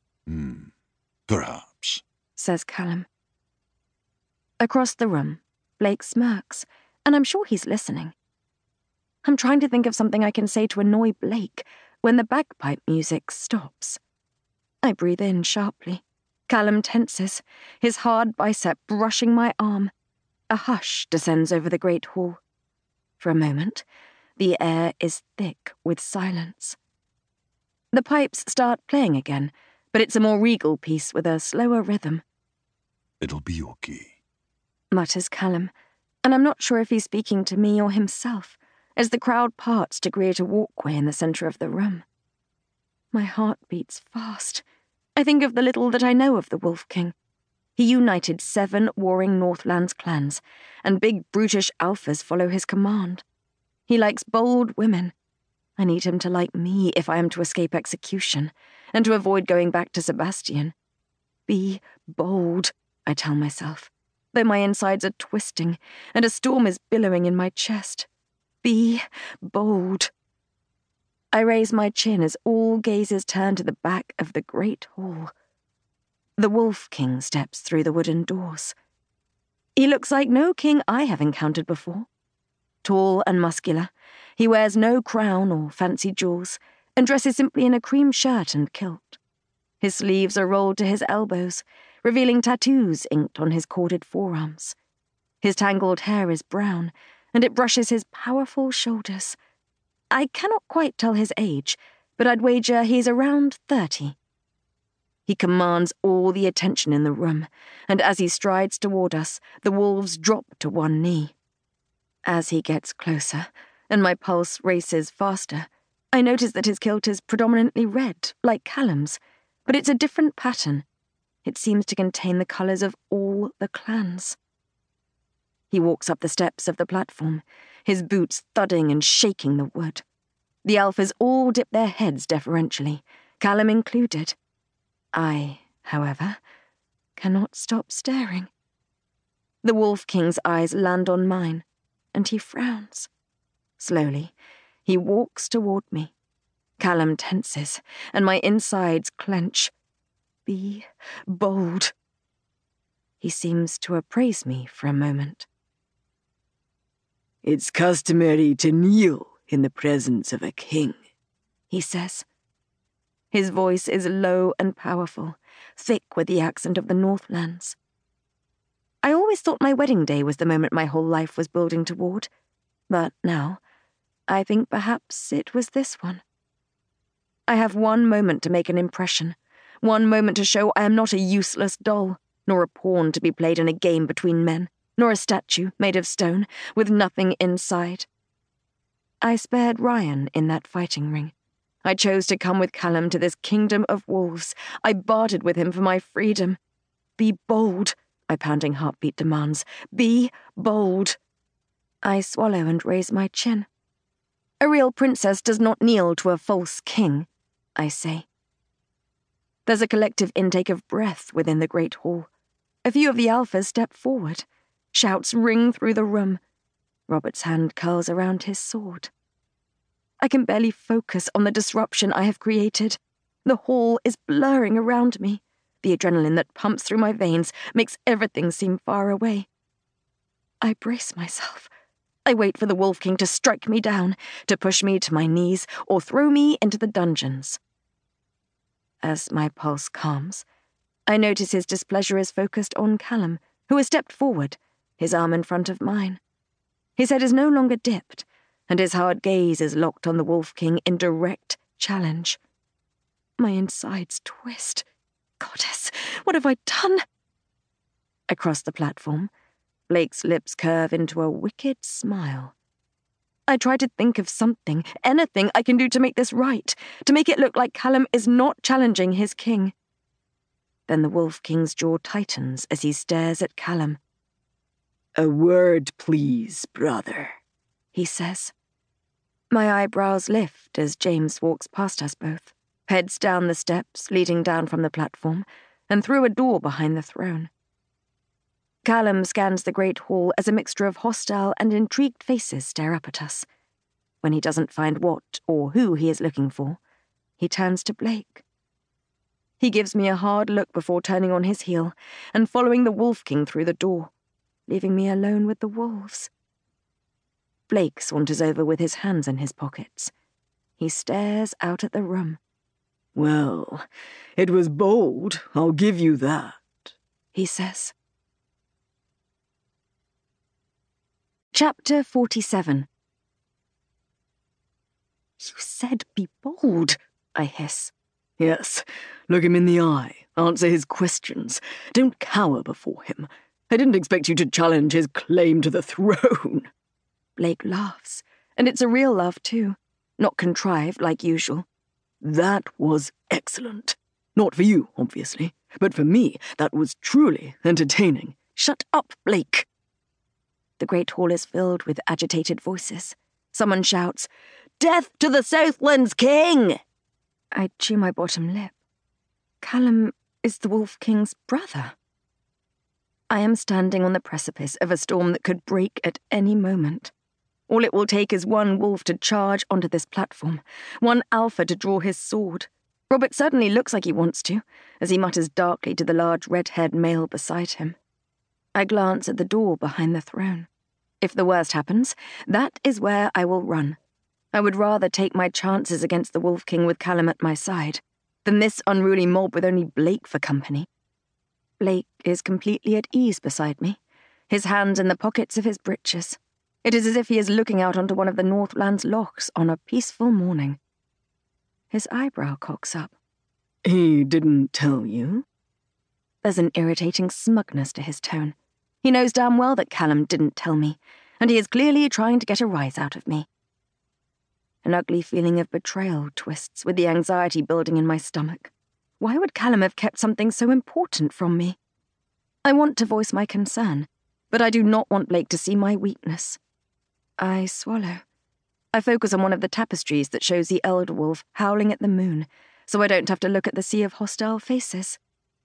Perhaps, says Callum. Across the room, Blake smirks, and I'm sure he's listening. I'm trying to think of something I can say to annoy Blake when the bagpipe music stops. I breathe in sharply. Callum tenses, his hard bicep brushing my arm. A hush descends over the great hall. For a moment, the air is thick with silence. The pipes start playing again, but it's a more regal piece with a slower rhythm. It'll be okay, mutters Callum, and I'm not sure if he's speaking to me or himself, as the crowd parts to create a walkway in the centre of the room. My heart beats fast. I think of the little that I know of the Wolf King. He united 7 warring Northlands clans, and big brutish alphas follow his command. He likes bold women. I need him to like me if I am to escape execution, and to avoid going back to Sebastian. Be bold, I tell myself, though my insides are twisting, and a storm is billowing in my chest. Be bold. I raise my chin as all gazes turn to the back of the great hall. The Wolf King steps through the wooden doors. He looks like no king I have encountered before. Tall and muscular, he wears no crown or fancy jewels, and dresses simply in a cream shirt and kilt. His sleeves are rolled to his elbows, revealing tattoos inked on his corded forearms. His tangled hair is brown, and it brushes his powerful shoulders. I cannot quite tell his age, but I'd wager he's around 30. He commands all the attention in the room, and as he strides toward us, the wolves drop to one knee. As he gets closer, and my pulse races faster, I notice that his kilt is predominantly red, like Callum's, but it's a different pattern. It seems to contain the colours of all the clans. He walks up the steps of the platform, his boots thudding and shaking the wood. The alphas all dip their heads deferentially, Callum included. I, however, cannot stop staring. The Wolf King's eyes land on mine, and he frowns. Slowly, he walks toward me. Callum tenses, and my insides clench. Be bold. He seems to appraise me for a moment. It's customary to kneel in the presence of a king, he says. His voice is low and powerful, thick with the accent of the Northlands. I always thought my wedding day was the moment my whole life was building toward, but now, I think perhaps it was this one. I have one moment to make an impression, one moment to show I am not a useless doll, nor a pawn to be played in a game between men, nor a statue made of stone, with nothing inside. I spared Ryan in that fighting ring. I chose to come with Callum to this kingdom of wolves. I bartered with him for my freedom. Be bold, my pounding heartbeat demands. Be bold. I swallow and raise my chin. A real princess does not kneel to a false king, I say. There's a collective intake of breath within the great hall. A few of the alphas step forward. Shouts ring through the room. Robert's hand curls around his sword. I can barely focus on the disruption I have created. The hall is blurring around me. The adrenaline that pumps through my veins makes everything seem far away. I brace myself. I wait for the Wolf King to strike me down, to push me to my knees, or throw me into the dungeons. As my pulse calms, I notice his displeasure is focused on Callum, who has stepped forward, his arm in front of mine. His head is no longer dipped, and his hard gaze is locked on the Wolf King in direct challenge. My insides twist. Goddess, what have I done? Across the platform, Blake's lips curve into a wicked smile. I try to think of something, anything I can do to make this right, to make it look like Callum is not challenging his king. Then the Wolf King's jaw tightens as he stares at Callum. A word, please, brother, he says. My eyebrows lift as James walks past us both, heads down the steps leading down from the platform, and through a door behind the throne. Callum scans the great hall as a mixture of hostile and intrigued faces stare up at us. When he doesn't find what or who he is looking for, he turns to Blake. He gives me a hard look before turning on his heel and following the Wolf King through the door, leaving me alone with the wolves. Blake saunters over with his hands in his pockets. He stares out at the room. Well, it was bold, I'll give you that, he says. Chapter 47. You said be bold, I hiss. Yes, look him in the eye, answer his questions. Don't cower before him. I didn't expect you to challenge his claim to the throne. Blake laughs, and it's a real laugh too, not contrived like usual. That was excellent. Not for you, obviously, but for me, that was truly entertaining. Shut up, Blake. The great hall is filled with agitated voices. Someone shouts, "Death to the Southlands King!" I chew my bottom lip. Callum is the Wolf King's brother. I am standing on the precipice of a storm that could break at any moment. All it will take is one wolf to charge onto this platform, one alpha to draw his sword. Robert certainly looks like he wants to, as he mutters darkly to the large red-haired male beside him. I glance at the door behind the throne. If the worst happens, that is where I will run. I would rather take my chances against the Wolf King with Callum at my side than this unruly mob with only Blake for company. Blake is completely at ease beside me, his hands in the pockets of his breeches. It is as if he is looking out onto one of the Northlands lochs on a peaceful morning. His eyebrow cocks up. He didn't tell you? There's an irritating smugness to his tone. He knows damn well that Callum didn't tell me, and he is clearly trying to get a rise out of me. An ugly feeling of betrayal twists with the anxiety building in my stomach. Why would Callum have kept something so important from me? I want to voice my concern, but I do not want Blake to see my weakness. I swallow. I focus on one of the tapestries that shows the elder wolf howling at the moon, so I don't have to look at the sea of hostile faces.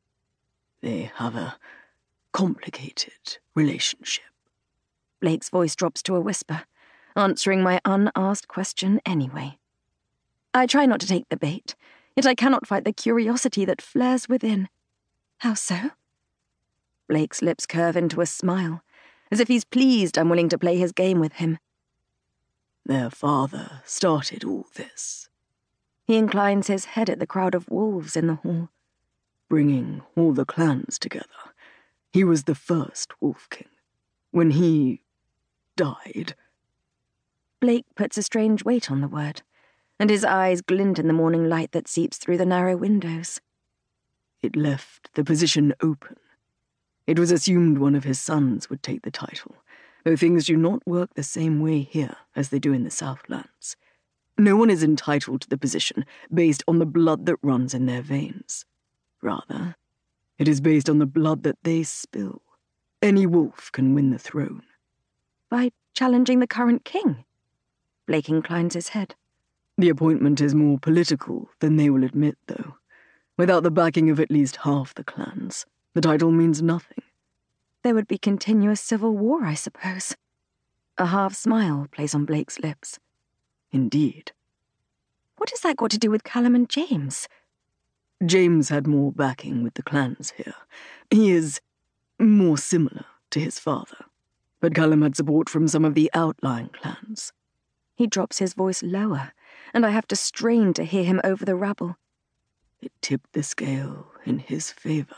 They have a complicated relationship. Blake's voice drops to a whisper, answering my unasked question anyway. I try not to take the bait, yet I cannot fight the curiosity that flares within. How so? Blake's lips curve into a smile, as if he's pleased I'm willing to play his game with him. Their father started all this. He inclines his head at the crowd of wolves in the hall. Bringing all the clans together. He was the first Wolf King. When he died... Blake puts a strange weight on the word, and his eyes glint in the morning light that seeps through the narrow windows. It left the position open. It was assumed one of his sons would take the title, though things do not work the same way here as they do in the Southlands. No one is entitled to the position based on the blood that runs in their veins. Rather, it is based on the blood that they spill. Any wolf can win the throne. By challenging the current king? Blake inclines his head. The appointment is more political than they will admit, though. Without the backing of at least half the clans, the title means nothing. There would be continuous civil war, I suppose. A half smile plays on Blake's lips. Indeed. What has that got to do with Callum and James? James had more backing with the clans here. He is more similar to his father. But Callum had support from some of the outlying clans. He drops his voice lower, and I have to strain to hear him over the rabble. It tipped the scale in his favor.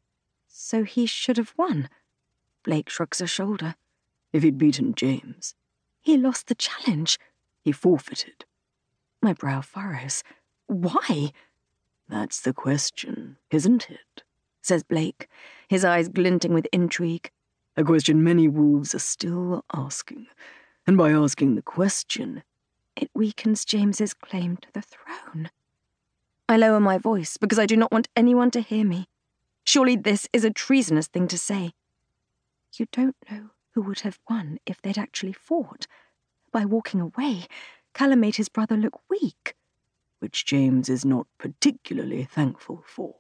So he should have won. Blake shrugs a shoulder. If he'd beaten James. He lost the challenge. He forfeited. My brow furrows. Why? That's the question, isn't it? Says Blake, his eyes glinting with intrigue. A question many wolves are still asking. And by asking the question, it weakens James's claim to the throne. I lower my voice because I do not want anyone to hear me. Surely this is a treasonous thing to say. You don't know who would have won if they'd actually fought. By walking away, Callum made his brother look weak. Which James is not particularly thankful for.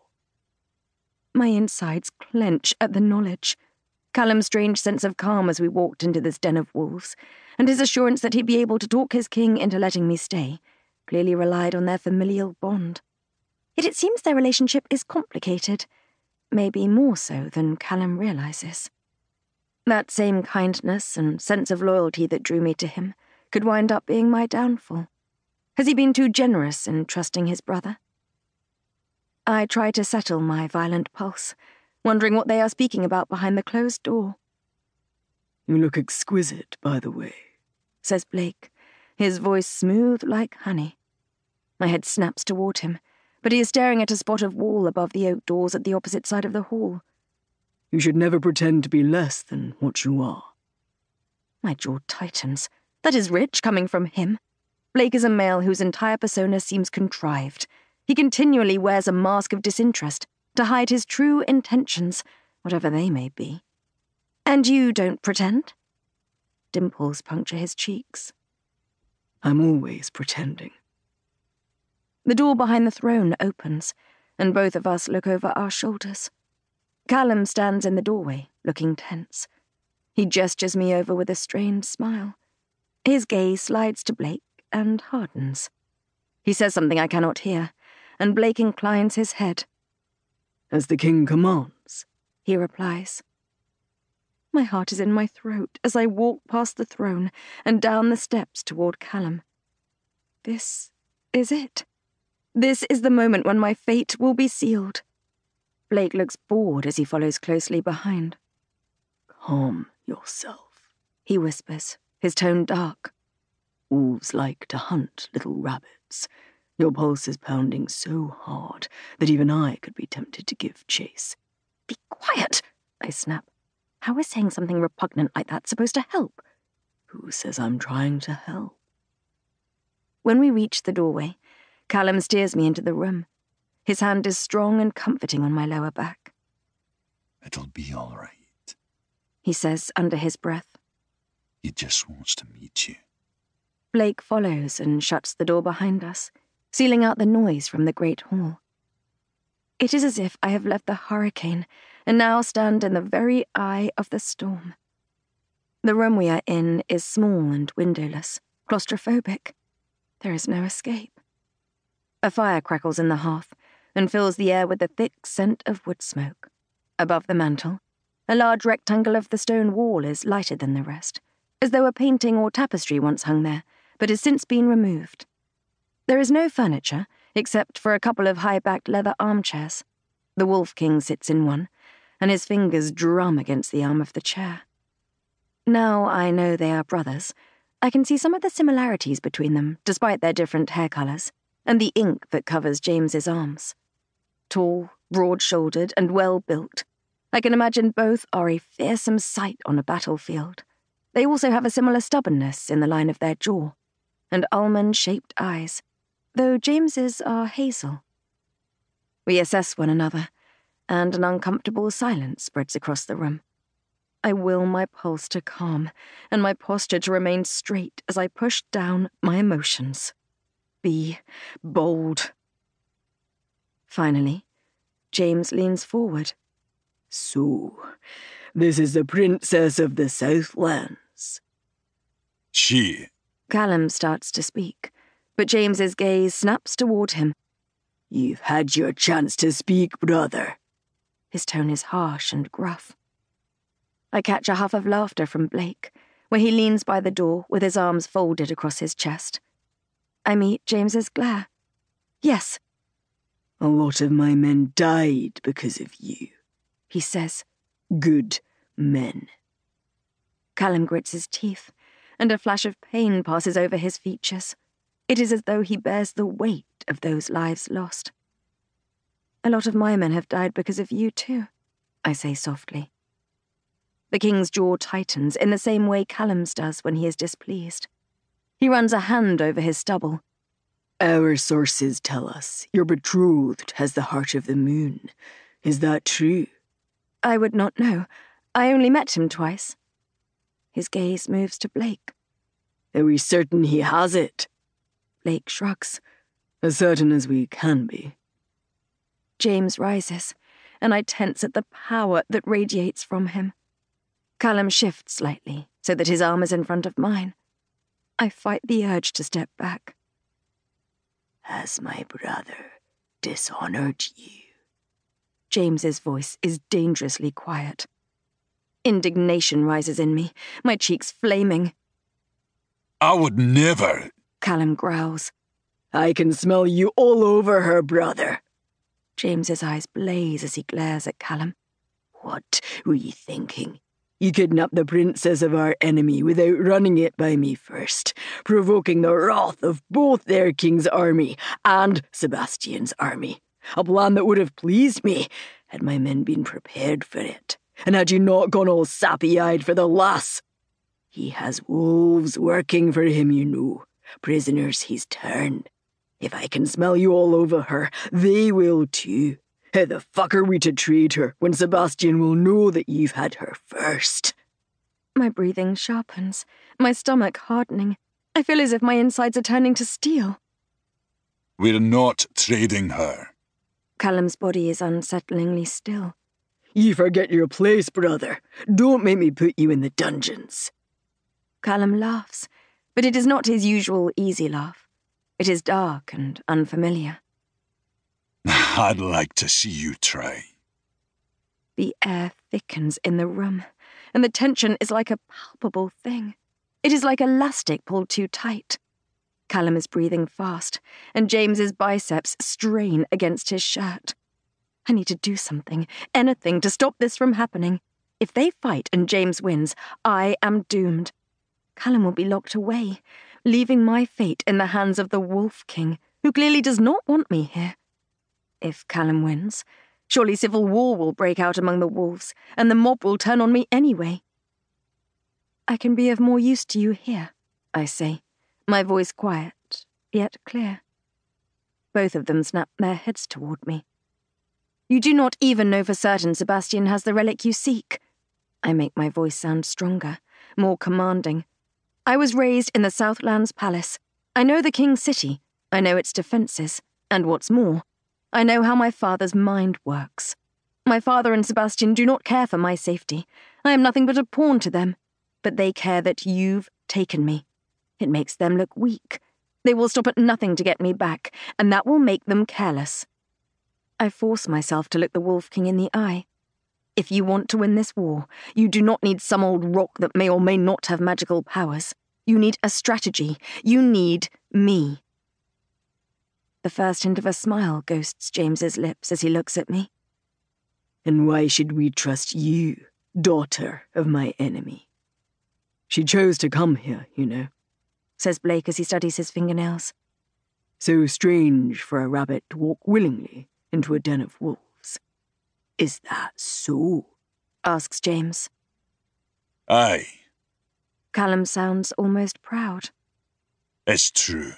My insides clench at the knowledge. Callum's strange sense of calm as we walked into this den of wolves, and his assurance that he'd be able to talk his king into letting me stay, clearly relied on their familial bond. Yet it seems their relationship is complicated, maybe more so than Callum realizes. That same kindness and sense of loyalty that drew me to him could wind up being my downfall. Has he been too generous in trusting his brother? I try to settle my violent pulse, wondering what they are speaking about behind the closed door. You look exquisite, by the way, says Blake, his voice smooth like honey. My head snaps toward him, but he is staring at a spot of wall above the oak doors at the opposite side of the hall. You should never pretend to be less than what you are. My jaw tightens. That is rich coming from him. Blake is a male whose entire persona seems contrived. He continually wears a mask of disinterest to hide his true intentions, whatever they may be. And you don't pretend? Dimples puncture his cheeks. I'm always pretending. The door behind the throne opens, and both of us look over our shoulders. Callum stands in the doorway, looking tense. He gestures me over with a strained smile. His gaze slides to Blake and hardens. He says something I cannot hear, and Blake inclines his head. As the king commands, he replies. My heart is in my throat as I walk past the throne and down the steps toward Callum. This is it. This is the moment when my fate will be sealed. Blake looks bored as he follows closely behind. Calm yourself, he whispers, his tone dark. Wolves like to hunt little rabbits. Your pulse is pounding so hard that even I could be tempted to give chase. Be quiet, I snap. How is saying something repugnant like that supposed to help? Who says I'm trying to help? When we reach the doorway, Callum steers me into the room. His hand is strong and comforting on my lower back. It'll be all right, he says under his breath. He just wants to meet you. Blake follows and shuts the door behind us, sealing out the noise from the great hall. It is as if I have left the hurricane and now stand in the very eye of the storm. The room we are in is small and windowless, claustrophobic. There is no escape. A fire crackles in the hearth and fills the air with the thick scent of wood smoke. Above the mantel, a large rectangle of the stone wall is lighter than the rest, as though a painting or tapestry once hung there, but has since been removed. There is no furniture, except for a couple of high-backed leather armchairs. The Wolf King sits in one, and his fingers drum against the arm of the chair. Now I know they are brothers. I can see some of the similarities between them, despite their different hair colours, and the ink that covers James's arms. Tall, broad-shouldered, and well-built, I can imagine both are a fearsome sight on a battlefield. They also have a similar stubbornness in the line of their jaw, and almond-shaped eyes, though James's are hazel. We assess one another, and an uncomfortable silence spreads across the room. I will my pulse to calm, and my posture to remain straight as I push down my emotions. Be bold. Finally, James leans forward. So, this is the Princess of the Southlands. She. Callum starts to speak, but James's gaze snaps toward him. You've had your chance to speak, brother. His tone is harsh and gruff. I catch a huff of laughter from Blake, where he leans by the door with his arms folded across his chest. I meet James's glare. Yes. A lot of my men died because of you, he says. Good men. Callum grits his teeth, and a flash of pain passes over his features. It is as though he bears the weight of those lives lost. A lot of my men have died because of you too, I say softly. The king's jaw tightens in the same way Callum's does when he is displeased. He runs a hand over his stubble. Our sources tell us your betrothed has the heart of the moon. Is that true? I would not know. I only met him twice. His gaze moves to Blake. Are we certain he has it? Blake shrugs. As certain as we can be. James rises, and I tense at the power that radiates from him. Callum shifts slightly, so that his arm is in front of mine. I fight the urge to step back. Has my brother dishonored you? James's voice is dangerously quiet. Indignation rises in me, my cheeks flaming. I would never. Callum growls. I can smell you all over her, brother. James's eyes blaze as he glares at Callum. What were you thinking? You kidnapped the princess of our enemy without running it by me first, provoking the wrath of both their king's army and Sebastian's army. A plan that would have pleased me had my men been prepared for it, and had you not gone all sappy-eyed for the lass. He has wolves working for him, you know, prisoners he's turned. If I can smell you all over her, they will too. How the fuck are we to treat her when Sebastian will know that you've had her first? My breathing sharpens, my stomach hardening. I feel as if my insides are turning to steel. We're not trading her. Callum's body is unsettlingly still. You forget your place, brother. Don't make me put you in the dungeons. Callum laughs, but it is not his usual easy laugh. It is dark and unfamiliar. I'd like to see you try. The air thickens in the room, and the tension is like a palpable thing. It is like elastic pulled too tight. Callum is breathing fast, and James's biceps strain against his shirt. I need to do something, anything, to stop this from happening. If they fight and James wins, I am doomed. Callum will be locked away, leaving my fate in the hands of the Wolf King, who clearly does not want me here. If Callum wins, surely civil war will break out among the wolves, and the mob will turn on me anyway. I can be of more use to you here, I say, my voice quiet, yet clear. Both of them snap their heads toward me. You do not even know for certain Sebastian has the relic you seek. I make my voice sound stronger, more commanding. I was raised in the Southlands Palace. I know the King's City. I know its defences. And what's more, I know how my father's mind works. My father and Sebastian do not care for my safety. I am nothing but a pawn to them. But they care that you've taken me. It makes them look weak. They will stop at nothing to get me back, and that will make them careless. I force myself to look the Wolf King in the eye. If you want to win this war, you do not need some old rock that may or may not have magical powers. You need a strategy. You need me. The first hint of a smile ghosts James's lips as he looks at me. And why should we trust you, daughter of my enemy? She chose to come here, you know, says Blake as he studies his fingernails. So strange for a rabbit to walk willingly into a den of wolves. Is that so? Asks James. Aye. Callum sounds almost proud. It's true.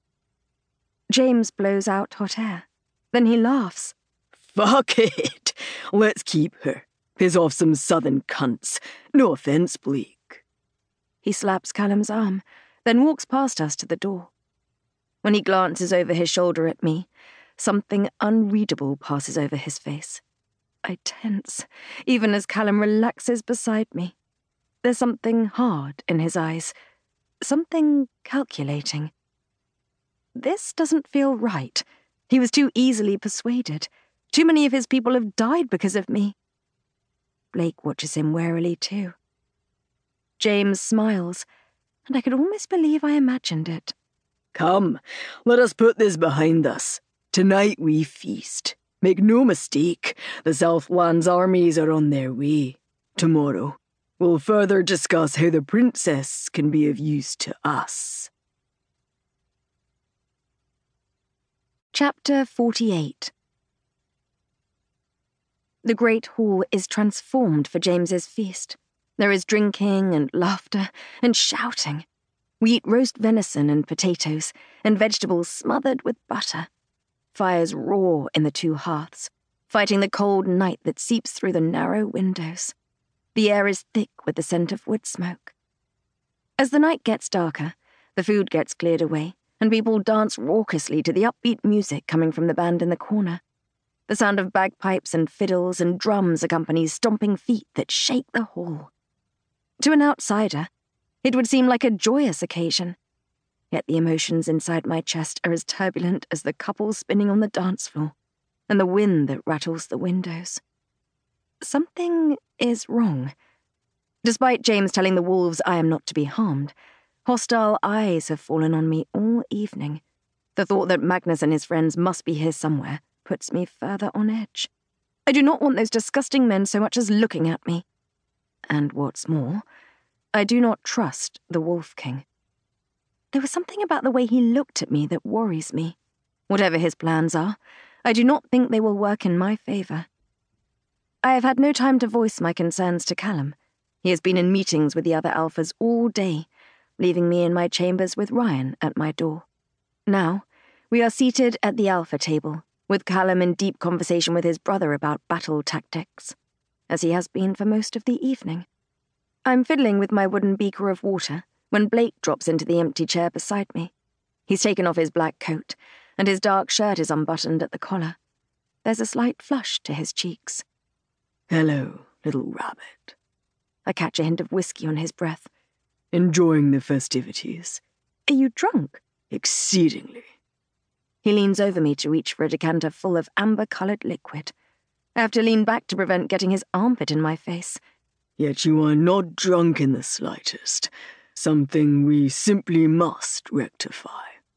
James blows out hot air. Then he laughs. Fuck it. Let's keep her. Piss off some southern cunts. No offence, Blake. He slaps Callum's arm, then walks past us to the door. When he glances over his shoulder at me, something unreadable passes over his face. I tense, even as Callum relaxes beside me. There's something hard in his eyes, something calculating. This doesn't feel right. He was too easily persuaded. Too many of his people have died because of me. Blake watches him warily too. James smiles, and I could almost believe I imagined it. Come, let us put this behind us. Tonight we feast. Make no mistake, the Southlands armies are on their way. Tomorrow, we'll further discuss how the princess can be of use to us. Chapter 48. The great hall is transformed for James's feast. There is drinking and laughter and shouting. We eat roast venison and potatoes, and vegetables smothered with butter. Fires roar in the two hearths, fighting the cold night that seeps through the narrow windows. The air is thick with the scent of wood smoke. As the night gets darker, the food gets cleared away, and people dance raucously to the upbeat music coming from the band in the corner. The sound of bagpipes and fiddles and drums accompanies stomping feet that shake the hall. To an outsider, it would seem like a joyous occasion. Yet the emotions inside my chest are as turbulent as the couple spinning on the dance floor, and the wind that rattles the windows. Something is wrong. Despite James telling the wolves I am not to be harmed, hostile eyes have fallen on me all evening. The thought that Magnus and his friends must be here somewhere puts me further on edge. I do not want those disgusting men so much as looking at me. And what's more, I do not trust the Wolf King. There was something about the way he looked at me that worries me. Whatever his plans are, I do not think they will work in my favour. I have had no time to voice my concerns to Callum. He has been in meetings with the other alphas all day, leaving me in my chambers with Ryan at my door. Now, we are seated at the alpha table, with Callum in deep conversation with his brother about battle tactics, as he has been for most of the evening. I'm fiddling with my wooden beaker of water when Blake drops into the empty chair beside me. He's taken off his black coat, and his dark shirt is unbuttoned at the collar. There's a slight flush to his cheeks. Hello, little rabbit. I catch a hint of whiskey on his breath. Enjoying the festivities? Are you drunk? Exceedingly. He leans over me to reach for a decanter full of amber-coloured liquid. I have to lean back to prevent getting his armpit in my face. Yet you are not drunk in the slightest. Something we simply must rectify.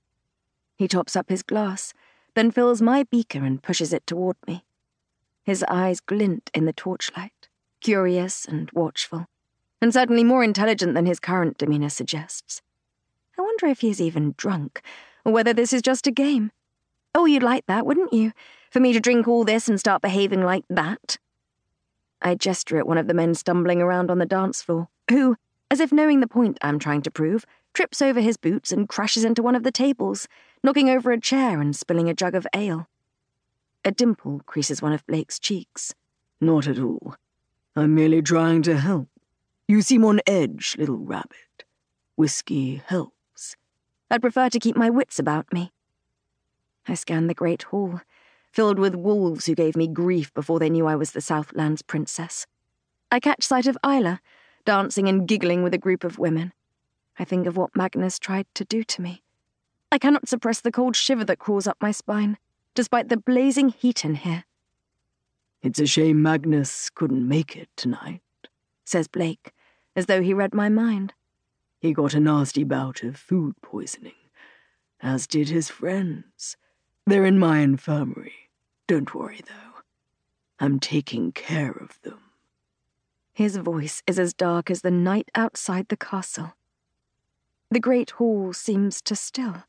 He tops up his glass, then fills my beaker and pushes it toward me. His eyes glint in the torchlight, curious and watchful, and certainly more intelligent than his current demeanour suggests. I wonder if he is even drunk, or whether this is just a game. Oh, you'd like that, wouldn't you? For me to drink all this and start behaving like that? I gesture at one of the men stumbling around on the dance floor, who, as if knowing the point I'm trying to prove, trips over his boots and crashes into one of the tables, knocking over a chair and spilling a jug of ale. A dimple creases one of Blake's cheeks. Not at all. I'm merely trying to help. You seem on edge, little rabbit. Whiskey helps. I'd prefer to keep my wits about me. I scan the great hall, filled with wolves who gave me grief before they knew I was the Southland's princess. I catch sight of Isla, dancing and giggling with a group of women. I think of what Magnus tried to do to me. I cannot suppress the cold shiver that crawls up my spine, despite the blazing heat in here. It's a shame Magnus couldn't make it tonight, says Blake, as though he read my mind. He got a nasty bout of food poisoning, as did his friends. They're in my infirmary. Don't worry, though. I'm taking care of them. His voice is as dark as the night outside the castle. The great hall seems to still.